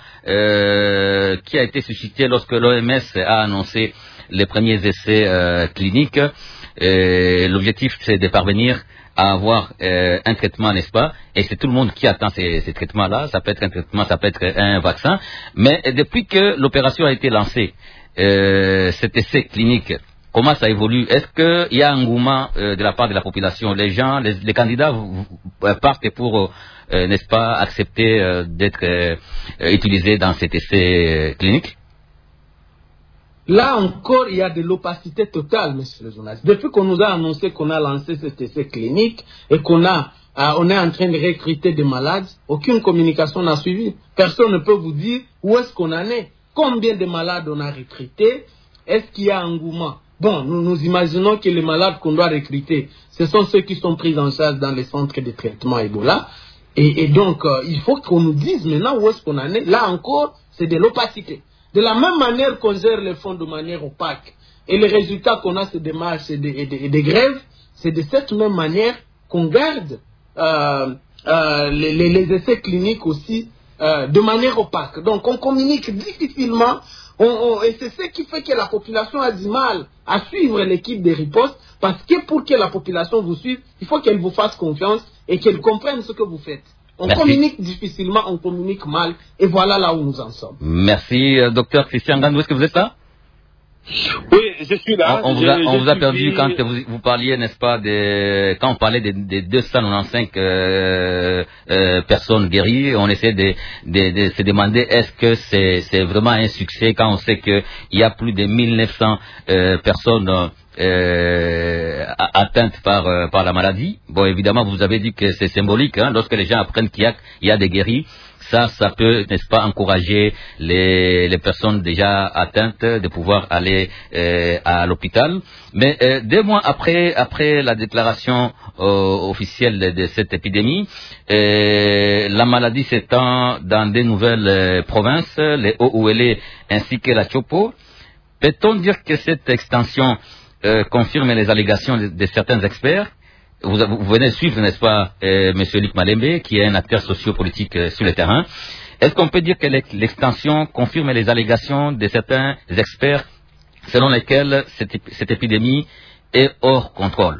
euh, qui a été suscité lorsque l'O M S a annoncé les premiers essais euh, cliniques. L'objectif, c'est de parvenir à avoir euh, un traitement, n'est-ce pas? Et c'est tout le monde qui attend ces, ces traitements-là. Ça peut être un traitement, ça peut être un vaccin. Mais depuis que l'opération a été lancée, euh, cet essai clinique, comment ça évolue? Est-ce qu'il y a un engouement euh, de la part de la population? Les gens, les, les candidats euh, partent pour, euh, n'est-ce pas, accepter euh, d'être euh, utilisés dans cet essai euh, clinique? Là encore, il y a de l'opacité totale, monsieur le journaliste. Depuis qu'on nous a annoncé qu'on a lancé cet essai clinique et qu'on a, euh, on est en train de recruter des malades, aucune communication n'a suivi. Personne ne peut vous dire où est-ce qu'on en est, combien de malades on a recrutés, est-ce qu'il y a engouement. Bon, nous nous imaginons que les malades qu'on doit recruter, ce sont ceux qui sont pris en charge dans les centres de traitement Ebola. Et, et donc, euh, il faut qu'on nous dise maintenant où est-ce qu'on en est. Là encore, c'est de l'opacité. De la même manière qu'on gère les fonds de manière opaque, et les résultats qu'on a, c'est des marches et des, et des, et des grèves, c'est de cette même manière qu'on garde euh, euh, les, les, les essais cliniques aussi euh, de manière opaque. Donc on communique difficilement On, on, et c'est ce qui fait que la population a du mal à suivre l'équipe de riposte, parce que pour que la population vous suive, il faut qu'elle vous fasse confiance et qu'elle comprenne ce que vous faites. On Merci. communique difficilement, on communique mal, et voilà là où nous en sommes. Merci, euh, docteur Christian Ngandou. Est-ce que vous êtes là? Oui, je suis là. On, on je, vous a, on je vous a suis... perdu quand vous, vous parliez, n'est-ce pas, des, quand on parlait des, des deux cent quatre-vingt-quinze euh, euh, personnes guéries, on essaie de, de, de se demander est-ce que c'est, c'est vraiment un succès quand on sait qu'il y a plus de mille neuf cents euh, personnes euh, atteintes par, euh, par la maladie. Bon, évidemment, vous avez dit que c'est symbolique, hein, lorsque les gens apprennent qu'il y a, il y a des guéris. Ça, ça peut, n'est-ce pas, encourager les, les personnes déjà atteintes de pouvoir aller euh, à l'hôpital. Mais euh, deux mois après, après la déclaration euh, officielle de, de cette épidémie, euh, la maladie s'étend dans de nouvelles euh, provinces, les Hauts-Uélé ainsi que la Chopo. Peut-on dire que cette extension euh, confirme les allégations de, de certains experts? Vous, vous venez de suivre, n'est-ce pas, euh, M. Luc Malembe, qui est un acteur sociopolitique euh, sur le terrain. Est-ce qu'on peut dire que l'extension confirme les allégations de certains experts selon lesquels cette, cette épidémie est hors contrôle?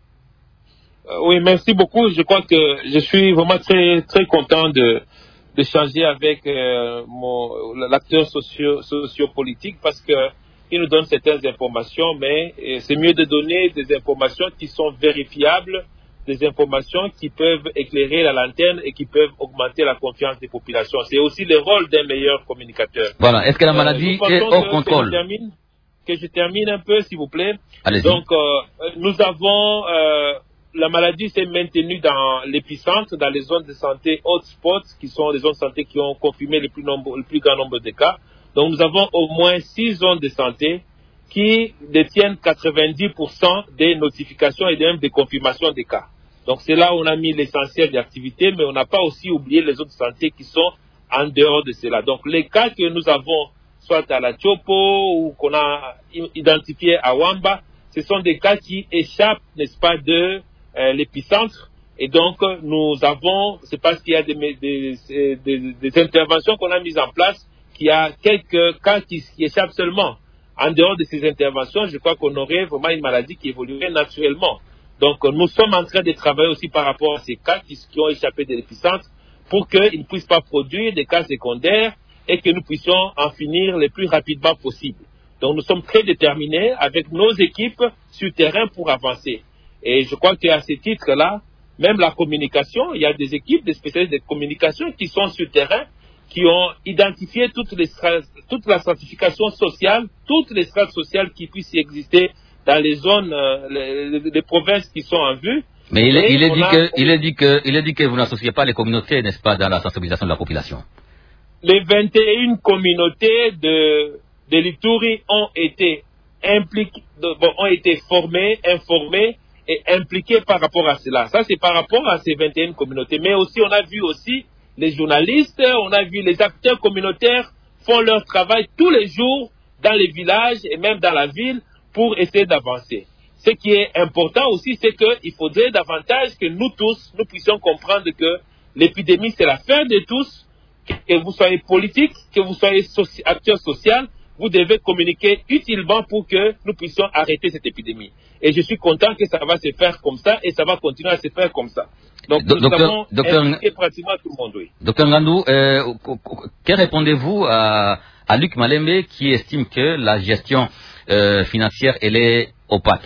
euh, Oui, merci beaucoup. Je crois que je suis vraiment très, très content de, de changer avec euh, mon, l'acteur socio, sociopolitique parce que il nous donne certaines informations, mais c'est mieux de donner des informations qui sont vérifiables, des informations qui peuvent éclairer la lanterne et qui peuvent augmenter la confiance des populations. C'est aussi le rôle d'un meilleur communicateur. Voilà. Est-ce que la maladie euh, est hors contrôle? Que je, termine, que je termine un peu, s'il vous plaît. Allez-y. Donc, euh, nous avons... Euh, la maladie s'est maintenue dans l'épicentre, dans les zones de santé hotspots, qui sont les zones de santé qui ont confirmé le plus, nombre, le plus grand nombre de cas. Donc, nous avons au moins six zones de santé qui détiennent quatre-vingt-dix pour cent des notifications et même des confirmations des cas. Donc, c'est là où on a mis l'essentiel des activités, mais on n'a pas aussi oublié les autres santé qui sont en dehors de cela. Donc, les cas que nous avons, soit à la Chopo ou qu'on a identifiés à Wamba, ce sont des cas qui échappent, n'est-ce pas, de euh, l'épicentre. Et donc, nous avons, c'est parce qu'il y a des, des, des, des interventions qu'on a mises en place, qu'il y a quelques cas qui, qui échappent seulement. En dehors de ces interventions, je crois qu'on aurait vraiment une maladie qui évoluerait naturellement. Donc, nous sommes en train de travailler aussi par rapport à ces cas qui, qui ont échappé de l'épicentre pour qu'ils ne puissent pas produire des cas secondaires et que nous puissions en finir le plus rapidement possible. Donc, nous sommes très déterminés avec nos équipes sur le terrain pour avancer. Et je crois qu'à ce titre-là, même la communication, il y a des équipes, des spécialistes de communication qui sont sur le terrain, qui ont identifié toutes les strates, toute la stratification sociale, toutes les strates sociales qui puissent exister dans les zones, euh, les, les, les provinces qui sont en vue. Mais il est, il, est dit a... que, il, est dit que, il est dit que vous n'associez pas les communautés, n'est-ce pas, dans la sensibilisation de la population? Les vingt et une communautés de, de l'Ituri ont été impliquées, bon, ont été formées, informées et impliquées par rapport à cela. Ça, c'est par rapport à ces vingt et une communautés. Mais aussi, on a vu aussi les journalistes, on a vu les acteurs communautaires font leur travail tous les jours dans les villages et même dans la ville pour essayer d'avancer. Ce qui est important aussi, c'est qu'il faudrait davantage que nous tous, nous puissions comprendre que l'épidémie, c'est la fin de tous, que vous soyez politique, que vous soyez soci- acteur social, vous devez communiquer utilement pour que nous puissions arrêter cette épidémie. Et je suis content que ça va se faire comme ça et ça va continuer à se faire comme ça. Donc, nous docteur, avons docteur, impliqué pratiquement tout le monde, oui. Docteur Ngandou, euh, que répondez-vous à, à Luc Malembe qui estime que la gestion euh, financière, elle est opaque?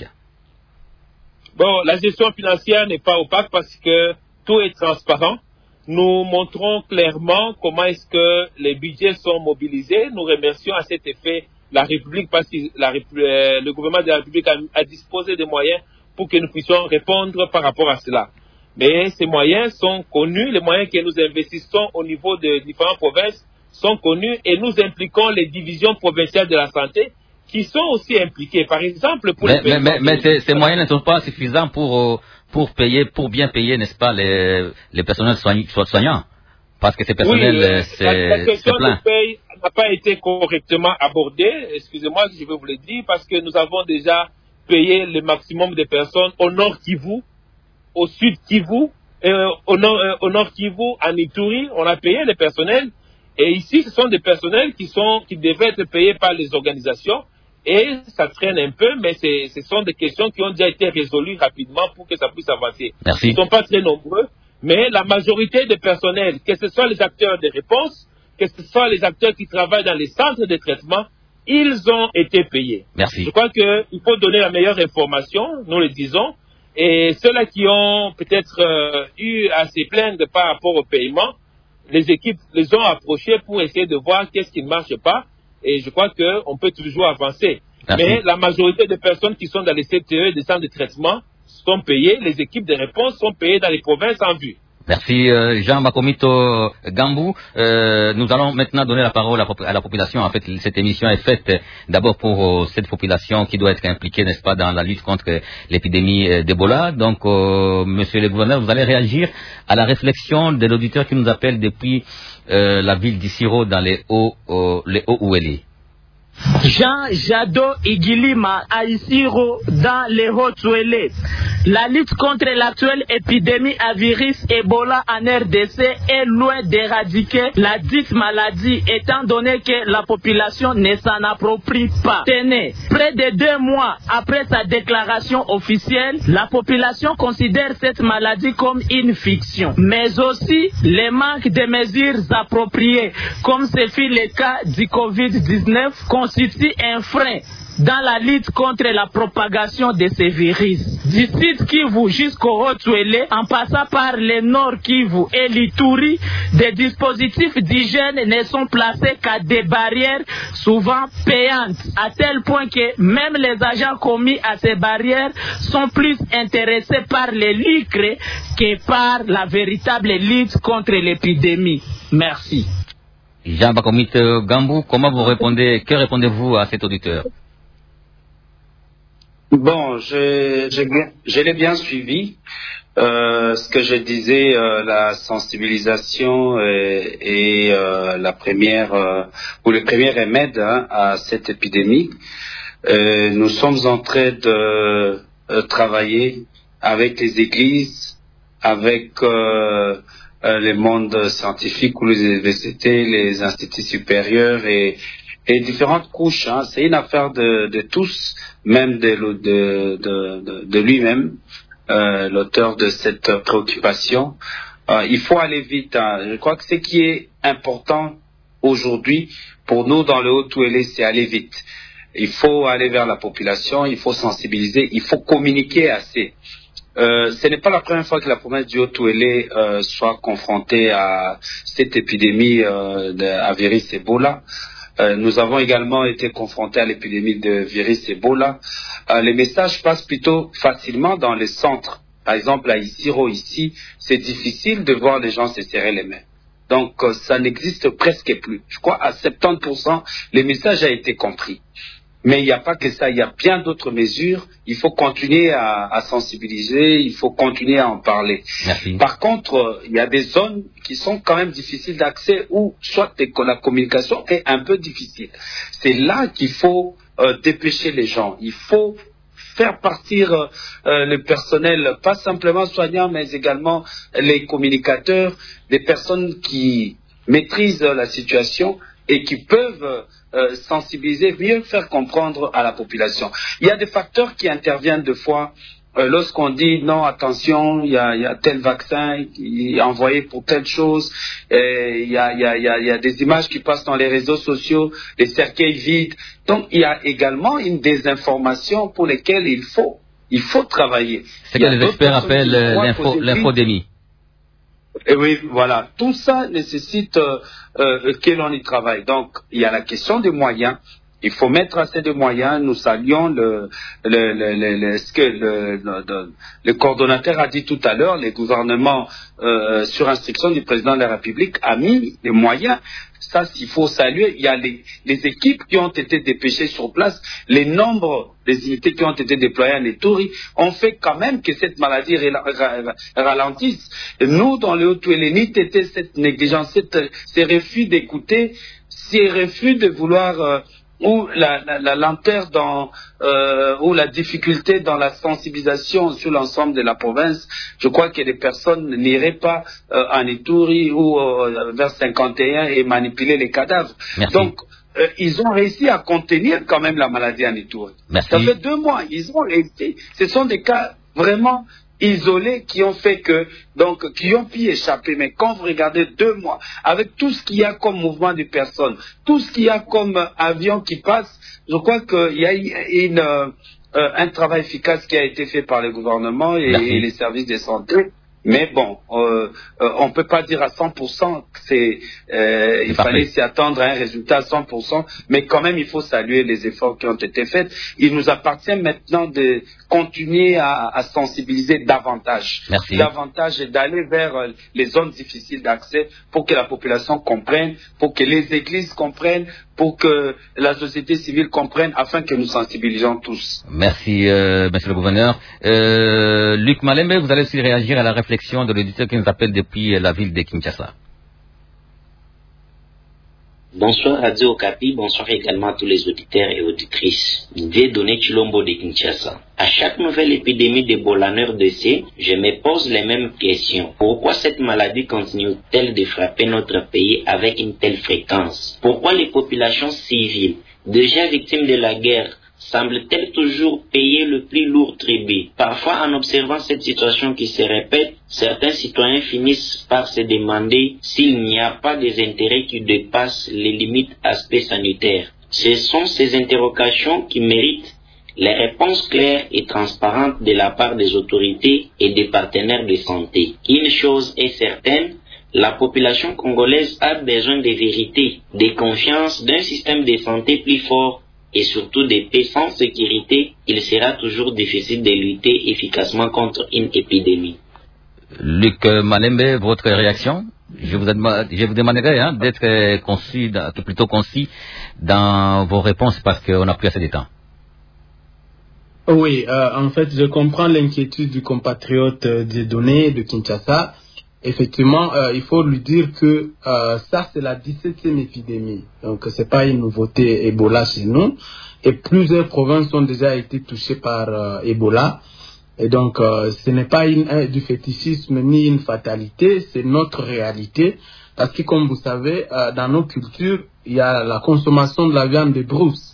Bon, la gestion financière n'est pas opaque parce que tout est transparent. Nous montrons clairement comment est-ce que les budgets sont mobilisés. Nous remercions à cet effet la République parce que la, euh, le gouvernement de la République a, a disposé des moyens pour que nous puissions répondre par rapport à cela. Mais ces moyens sont connus, les moyens que nous investissons au niveau de différentes provinces sont connus et nous impliquons les divisions provinciales de la santé qui sont aussi impliquées. Par exemple, pour mais, les mais, mais, mais ces, ces moyens ne sont pas suffisants pour, pour payer, pour bien payer, n'est-ce pas, les, les personnels soignants? Parce que ces personnels, oui, c'est la, la question plein. de paye n'a pas été correctement abordée. Excusez-moi, je vais vous le dire, parce que nous avons déjà payé le maximum de personnes au nord Kivu, au sud Kivu, euh, au, nord, euh, au nord Kivu, en Ituri, on a payé le personnel. Et ici, ce sont des personnels qui, sont, qui devaient être payés par les organisations. Et ça traîne un peu, mais ce sont des questions qui ont déjà été résolues rapidement pour que ça puisse avancer. Merci. Ils ne sont pas très nombreux, mais la majorité des personnels, que ce soit les acteurs de réponse, que ce soit les acteurs qui travaillent dans les centres de traitement, ils ont été payés. Merci. Je crois qu'il faut donner la meilleure information, nous le disons, et ceux-là qui ont peut-être euh, eu à se plaindre par rapport au paiement, les équipes les ont approchés pour essayer de voir qu'est-ce qui ne marche pas. Et je crois qu'on peut toujours avancer. Merci. Mais la majorité des personnes qui sont dans les C T E, des centres de traitement, sont payées. Les équipes de réponse sont payées dans les provinces en vue. Merci euh, Jean Bakomito Gambou. Euh, nous allons maintenant donner la parole à, à la population. En fait, cette émission est faite d'abord pour euh, cette population qui doit être impliquée, n'est-ce pas, dans la lutte contre l'épidémie euh, d'Ebola. Donc, euh, monsieur le gouverneur, vous allez réagir à la réflexion de l'auditeur qui nous appelle depuis euh, la ville d'Issiro dans les Hauts les Hauts-Ouélé. Jean Jadot Igilima à Issiro dans les Hauts-Ouélé. La lutte contre l'actuelle épidémie à virus Ebola en R D C est loin d'éradiquer la dite maladie, étant donné que la population ne s'en approprie pas. Tenez, près de deux mois après sa déclaration officielle, la population considère cette maladie comme une fiction. Mais aussi, le manque de mesures appropriées, comme ce fut le cas du covid dix-neuf, constitue un frein dans la lutte contre la propagation de ces virus. Du sud Kivu jusqu'au Haut-Ouélé, en passant par le nord Kivu et l'Ituri, des dispositifs d'hygiène ne sont placés qu'à des barrières souvent payantes, à tel point que même les agents commis à ces barrières sont plus intéressés par les lucres que par la véritable lutte contre l'épidémie. Merci. Jean Bakomito Gambou, comment vous répondez, que répondez-vous à cet auditeur? Bon, je, je, je l'ai bien suivi. Euh, ce que je disais, euh, la sensibilisation et, et euh, la première euh, ou le premier remède hein, à cette épidémie. Euh, nous sommes en train de euh, travailler avec les églises, avec euh, euh, le monde scientifique ou les universités, les instituts supérieurs et et différentes couches. Hein. C'est une affaire de, de tous, même de, de, de, de, de lui-même, euh, l'auteur de cette préoccupation. Euh, il faut aller vite. Hein. Je crois que ce qui est important aujourd'hui pour nous dans le Haut-Ouélé, c'est aller vite. Il faut aller vers la population, il faut sensibiliser, il faut communiquer assez. Euh, ce n'est pas la première fois que la province du Haut-Ouélé euh, soit confrontée à cette épidémie euh, de, à virus Ebola. Euh, nous avons également été confrontés à l'épidémie de virus Ebola. Euh, les messages passent plutôt facilement dans les centres. Par exemple, à Issiro, ici, c'est difficile de voir les gens se serrer les mains. Donc, euh, ça n'existe presque plus. Je crois à soixante-dix pour cent, le message a été compris. Mais il n'y a pas que ça, il y a bien d'autres mesures. Il faut continuer à, à sensibiliser, il faut continuer à en parler. Merci. Par contre, il y a des zones qui sont quand même difficiles d'accès où soit la communication est un peu difficile. C'est là qu'il faut euh, dépêcher les gens. Il faut faire partir euh, le personnel, pas simplement soignant, mais également les communicateurs, des personnes qui maîtrisent la situation et qui peuvent euh, sensibiliser, mieux faire comprendre à la population. Il y a des facteurs qui interviennent deux fois. Euh, lorsqu'on dit non, attention, il y a, il y a tel vaccin qui est envoyé pour telle chose, et il y a, il y a, il y a, il y a des images qui passent dans les réseaux sociaux, les cercueils vides. Donc il y a également une désinformation pour laquelle il faut, il faut travailler. C'est que les experts appellent l'info, l'infodémie. Et oui, voilà. Tout ça nécessite euh, euh, que l'on y travaille. Donc, il y a la question des moyens. Il faut mettre assez de moyens. Nous saluons le, le, le, le, le, ce que le, le, le coordonnateur a dit tout à l'heure. Le gouvernement, euh, sur instruction du président de la République, a mis les moyens. Ça, s'il faut saluer, il y a les, les équipes qui ont été dépêchées sur place, les nombres des unités qui ont été déployées en Ituri ont fait quand même que cette maladie ralentisse. Et nous, dans le Haut-Ouélé, cette négligence, cette, ces refus d'écouter, ces refus de vouloir euh, ou la, la, la lenteur dans, euh, ou la difficulté dans la sensibilisation sur l'ensemble de la province, je crois que les personnes n'iraient pas euh, en Ituri ou euh, vers cinquante et un et manipuler les cadavres. Merci. Donc, euh, ils ont réussi à contenir quand même la maladie en Ituri. Merci. Ça fait deux mois, ils ont réussi. Ce sont des cas vraiment isolés qui ont fait que, donc, qui ont pu échapper. Mais quand vous regardez deux mois, avec tout ce qu'il y a comme mouvement de personnes, tout ce qu'il y a comme euh, avion qui passe, je crois qu'il y a une, euh, euh, un travail efficace qui a été fait par le gouvernement et, et les services de santé. Mais bon, euh, euh, on ne peut pas dire à cent pour cent que c'est, euh, il fallait s'y attendre à un résultat à cent pour cent, mais quand même il faut saluer les efforts qui ont été faits. Il nous appartient maintenant de continuer à, à sensibiliser davantage, Merci. davantage et d'aller vers euh, les zones difficiles d'accès pour que la population comprenne, pour que les églises comprennent, pour que la société civile comprenne, afin que nous sensibilisions tous. Merci, euh, monsieur le gouverneur. Euh, Luc Malembe, vous allez aussi réagir à la réflexion de l'auditeur qui nous appelle depuis la ville de Kinshasa. Bonsoir Radio Okapi, bonsoir également à tous les auditeurs et auditrices. Dieudonné Chilombo de Kinshasa. À chaque nouvelle épidémie d'Ebola en R D C, je me pose les mêmes questions. Pourquoi cette maladie continue-t-elle de frapper notre pays avec une telle fréquence? Pourquoi les populations civiles, déjà victimes de la guerre, semble-t-elle toujours payer le plus lourd tribut? Parfois, en observant cette situation qui se répète, certains citoyens finissent par se demander s'il n'y a pas des intérêts qui dépassent les limites aspects sanitaires. Ce sont ces interrogations qui méritent les réponses claires et transparentes de la part des autorités et des partenaires de santé. Une chose est certaine, la population congolaise a besoin de vérité, de confiance, d'un système de santé plus fort et surtout des paix. Sans sécurité, il sera toujours difficile de lutter efficacement contre une épidémie. Luc Malembe, votre réaction? Je vous, je vous demanderai hein, d'être concis, plutôt concis dans vos réponses parce qu'on n'a plus assez de temps. Oui, euh, en fait, je comprends l'inquiétude du compatriote euh, Dieudonné de Kinshasa. Effectivement, euh, il faut lui dire que euh, ça, c'est la dix-septième épidémie. Donc, c'est pas une nouveauté Ebola chez nous. Et plusieurs provinces ont déjà été touchées par euh, Ebola. Et donc, euh, ce n'est pas une, un, du fétichisme ni une fatalité, c'est notre réalité. Parce que, comme vous savez, euh, dans nos cultures, il y a la consommation de la viande de brousse.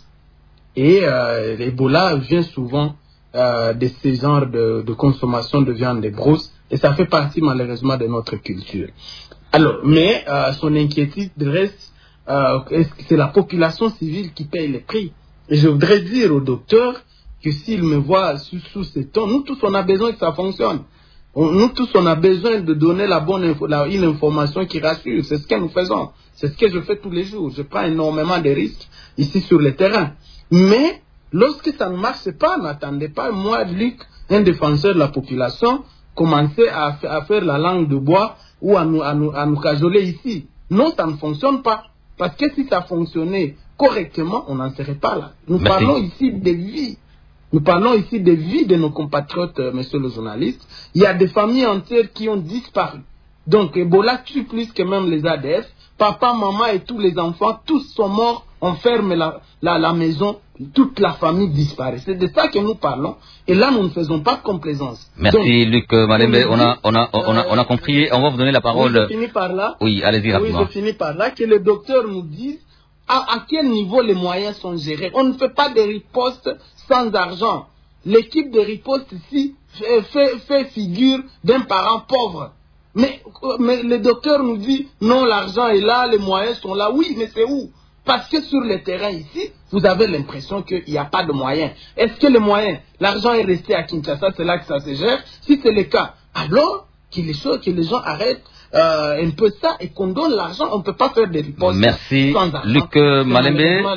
Et euh, l'Ebola vient souvent euh, de ces genres de, de consommation de viande de brousse. Et ça fait partie malheureusement de notre culture. Alors, mais euh, son inquiétude reste, euh, c'est la population civile qui paye les prix. Et je voudrais dire au docteur que s'il me voit sous, sous ce ton, nous tous on a besoin que ça fonctionne. On, nous tous on a besoin de donner la bonne info, la, une information qui rassure. C'est ce que nous faisons. C'est ce que je fais tous les jours. Je prends énormément de risques ici sur le terrain. Mais lorsque ça ne marche pas, n'attendez pas, moi, Luc, un défenseur de la population, commencer à, à faire la langue de bois ou à nous, à, nous, à nous cajoler ici. Non, ça ne fonctionne pas. Parce que si ça fonctionnait correctement, on n'en serait pas là. Nous Merci. parlons ici des vies. Nous parlons ici des vies de nos compatriotes, euh, monsieur le journaliste. Il y a des familles entières qui ont disparu. Donc, Ebola tue plus que même les A D F. Papa, maman et tous les enfants, tous sont morts. On ferme la, la, la maison, toute la famille disparaît. C'est de ça que nous parlons. Et là, nous ne faisons pas de complaisance. Merci, donc, Luc Malembe. On a, on, a, on, a, on a compris. On va vous donner la parole. Oui, je finis par là. Oui, allez-y rapidement. Oui, je finis par là. Que le docteur nous dise à, à quel niveau les moyens sont gérés. On ne fait pas de riposte sans argent. L'équipe de riposte ici fait, fait, fait figure d'un parent pauvre. Mais, mais le docteur nous dit, non, l'argent est là, les moyens sont là. Oui, mais c'est où? Parce que sur le terrain ici, vous avez l'impression qu'il n'y a pas de moyens. Est-ce que les moyens, l'argent est resté à Kinshasa, c'est là que ça se gère? Si c'est le cas, alors que les, choses, que les gens arrêtent euh, un peu ça et qu'on donne l'argent, on ne peut pas faire des ripostes Merci, sans argent. Luc Malembe.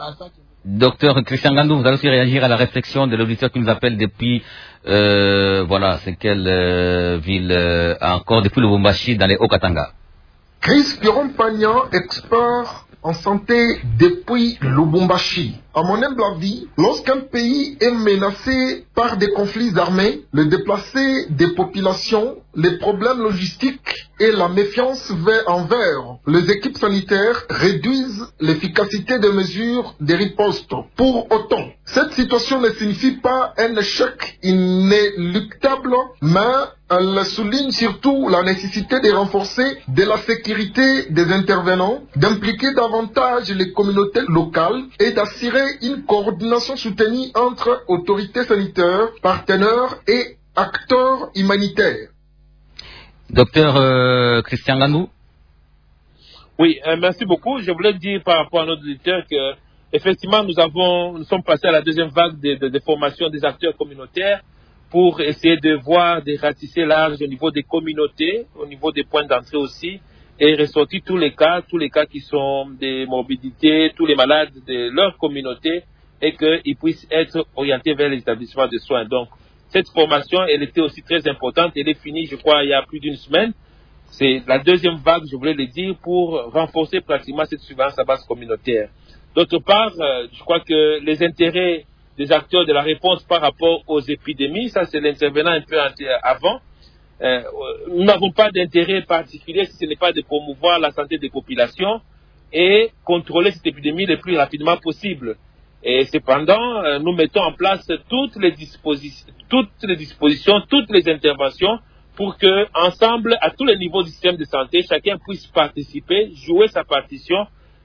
Docteur Christian Ngandou, vous allez aussi réagir à la réflexion de l'auditeur qui nous appelle depuis, euh, voilà, c'est quelle euh, ville euh, encore, depuis Lubumbashi, dans les Haut-Katanga. Chris Piron-Pagnan, expert en santé depuis Lubumbashi. À mon humble avis, lorsqu'un pays est menacé par des conflits armés, le déplacé des populations, les problèmes logistiques et la méfiance envers les équipes sanitaires réduisent l'efficacité des mesures de riposte. Pour autant, cette situation ne signifie pas un échec inéluctable, mais elle souligne surtout la nécessité de renforcer de la sécurité des intervenants, d'impliquer davantage les communautés locales et d'assurer une coordination soutenue entre autorités sanitaires, partenaires et acteurs humanitaires. Docteur euh, Christian Ngandou. Oui, euh, merci beaucoup. Je voulais dire par rapport à notre auditeur que effectivement nous avons, nous sommes passés à la deuxième vague de, de, de formation des acteurs communautaires pour essayer de voir, de ratisser large au niveau des communautés, au niveau des points d'entrée aussi, et ressortir tous les cas, tous les cas qui sont des morbidités, tous les malades de leur communauté, et qu'ils puissent être orientés vers les établissements de soins. Donc, cette formation, elle était aussi très importante. Elle est finie, je crois, il y a plus d'une semaine. C'est la deuxième vague, je voulais le dire, pour renforcer pratiquement cette surveillance à base communautaire. D'autre part, euh, je crois que les intérêts des acteurs de la réponse par rapport aux épidémies, ça c'est l'intervenant un peu avant. Euh, nous n'avons pas d'intérêt particulier si ce n'est pas de promouvoir la santé des populations et contrôler cette épidémie le plus rapidement possible. Et cependant, euh, nous mettons en place toutes les dispositions, toutes les dispositions, toutes les interventions pour que, ensemble, à tous les niveaux du système de santé, chacun puisse participer, jouer sa partition,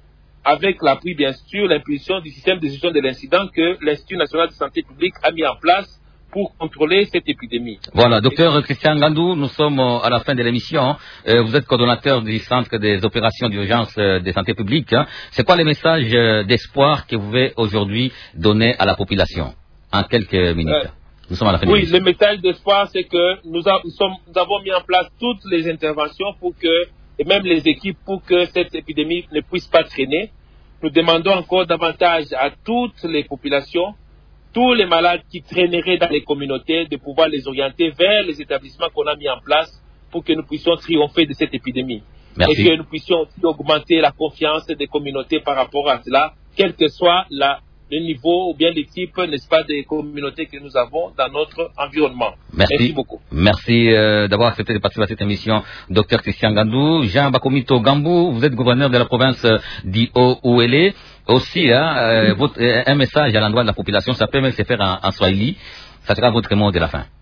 avec l'appui, bien sûr, l'impulsion du système de gestion de l'incident que l'Institut national de santé publique a mis en place pour contrôler cette épidémie. Voilà, docteur Christian Ngandou, nous sommes à la fin de l'émission. Euh, vous êtes coordonnateur du Centre des opérations d'urgence de santé publique. Hein. C'est quoi les messages d'espoir que vous voulez aujourd'hui donner à la population en quelques minutes? Euh, nous sommes à la fin de l'émission. Oui, le message d'espoir, c'est que nous, a, nous, sommes, nous avons mis en place toutes les interventions pour que et même les équipes pour que cette épidémie ne puisse pas traîner. Nous demandons encore davantage à toutes les populations, tous les malades qui traîneraient dans les communautés, de pouvoir les orienter vers les établissements qu'on a mis en place pour que nous puissions triompher de cette épidémie. Merci. Et que nous puissions aussi augmenter la confiance des communautés par rapport à cela, quel que soit la le niveau ou bien les types, n'est-ce pas, des communautés que nous avons dans notre environnement. Merci, Merci beaucoup. Merci euh, d'avoir accepté de participer à cette émission, docteur Christian Ngandou. Jean Bakomito Gambou, vous êtes gouverneur de la province d'Io-Ouélé. Aussi, hein, euh, votre, euh, un message à l'endroit de la population, ça peut même se faire en, en Swahili. Ça sera votre mot de la fin.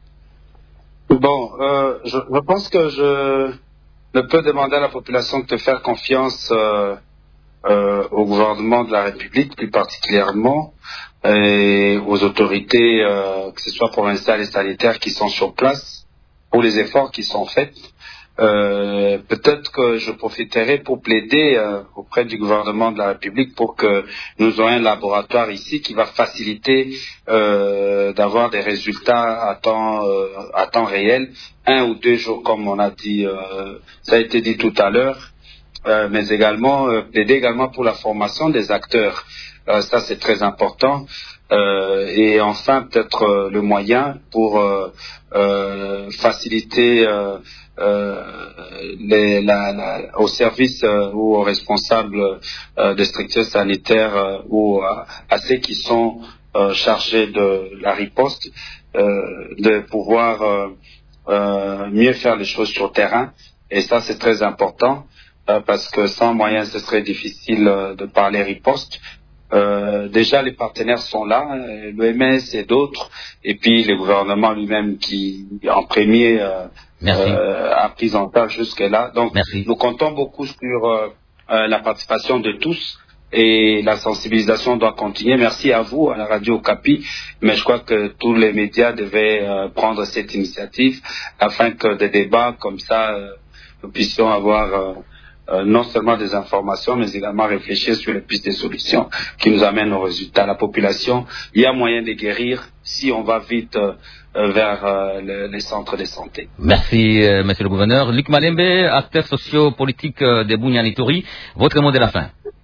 Bon, euh, je, je pense que je ne peux demander à la population de faire confiance euh, Euh, au gouvernement de la République plus particulièrement et aux autorités, euh, que ce soit provinciales et sanitaires qui sont sur place pour les efforts qui sont faits. Euh, peut-être que je profiterai pour plaider euh, auprès du gouvernement de la République pour que nous ayons un laboratoire ici qui va faciliter euh, d'avoir des résultats à temps, euh, à temps réel, un ou deux jours comme on a dit, euh, ça a été dit tout à l'heure. Euh, mais également euh, plaider également pour la formation des acteurs. Euh, ça, c'est très important. Euh, et enfin, peut-être euh, le moyen pour euh, euh, faciliter euh, euh, les, la, la, aux services euh, ou aux responsables euh, des structures sanitaires euh, ou à, à ceux qui sont euh, chargés de la riposte euh, de pouvoir euh, euh, mieux faire les choses sur le terrain. Et ça, c'est très important. Parce que sans moyens, ce serait difficile de parler riposte. Euh, déjà, les partenaires sont là, l'O M S et d'autres, et puis le gouvernement lui-même qui, en premier, euh, euh, a pris en charge jusque-là. Donc, Merci. Nous comptons beaucoup sur euh, euh, la participation de tous, et la sensibilisation doit continuer. Merci à vous, à la radio Okapi, mais je crois que tous les médias devaient euh, prendre cette initiative afin que des débats comme ça, euh, nous puissions avoir... Euh, Euh, non seulement des informations, mais également réfléchir sur les pistes de solutions qui nous amènent aux résultats. La population, il y a moyen de guérir si on va vite euh, vers euh, le, les centres de santé. Merci, euh, monsieur le gouverneur. Luc Malembe, acteur socio-politique euh, de Bunyani-Touri, votre mot de la fin.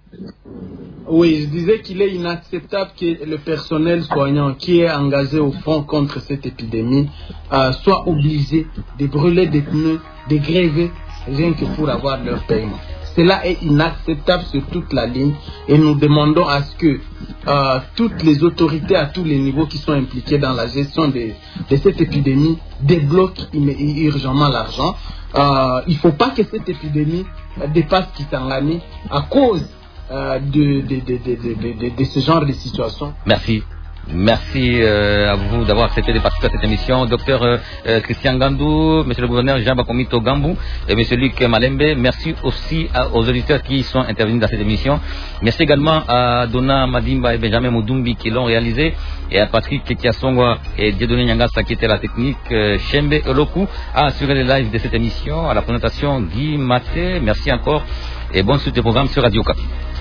Oui, je disais qu'il est inacceptable que le personnel soignant qui est engagé au front contre cette épidémie euh, soit obligé de brûler des pneus, de gréver, rien que pour avoir leur paiement. Cela est inacceptable sur toute la ligne et nous demandons à ce que euh, toutes les autorités à tous les niveaux qui sont impliquées dans la gestion de, de cette épidémie débloquent urgemment l'argent. Euh, il ne faut pas que cette épidémie dépasse Kisangani à cause euh, de, de, de, de, de, de, de ce genre de situation. Merci. Merci euh, à vous d'avoir accepté de participer à cette émission. Docteur euh, euh, Christian Gandou, Monsieur le gouverneur Jean Bakomito Gambou et Monsieur Luc Malembe. Merci aussi à, aux auditeurs qui sont intervenus dans cette émission. Merci également à Donna Madimba et Benjamin Moudumbi qui l'ont réalisé et à Patrick Kiasongwa et Dieudonné Nyangasa qui était la technique. Euh, Chembe Oloku a assuré le live de cette émission. À la présentation Guy Maté. Merci encore et bonne suite de programme sur Radio Okapi.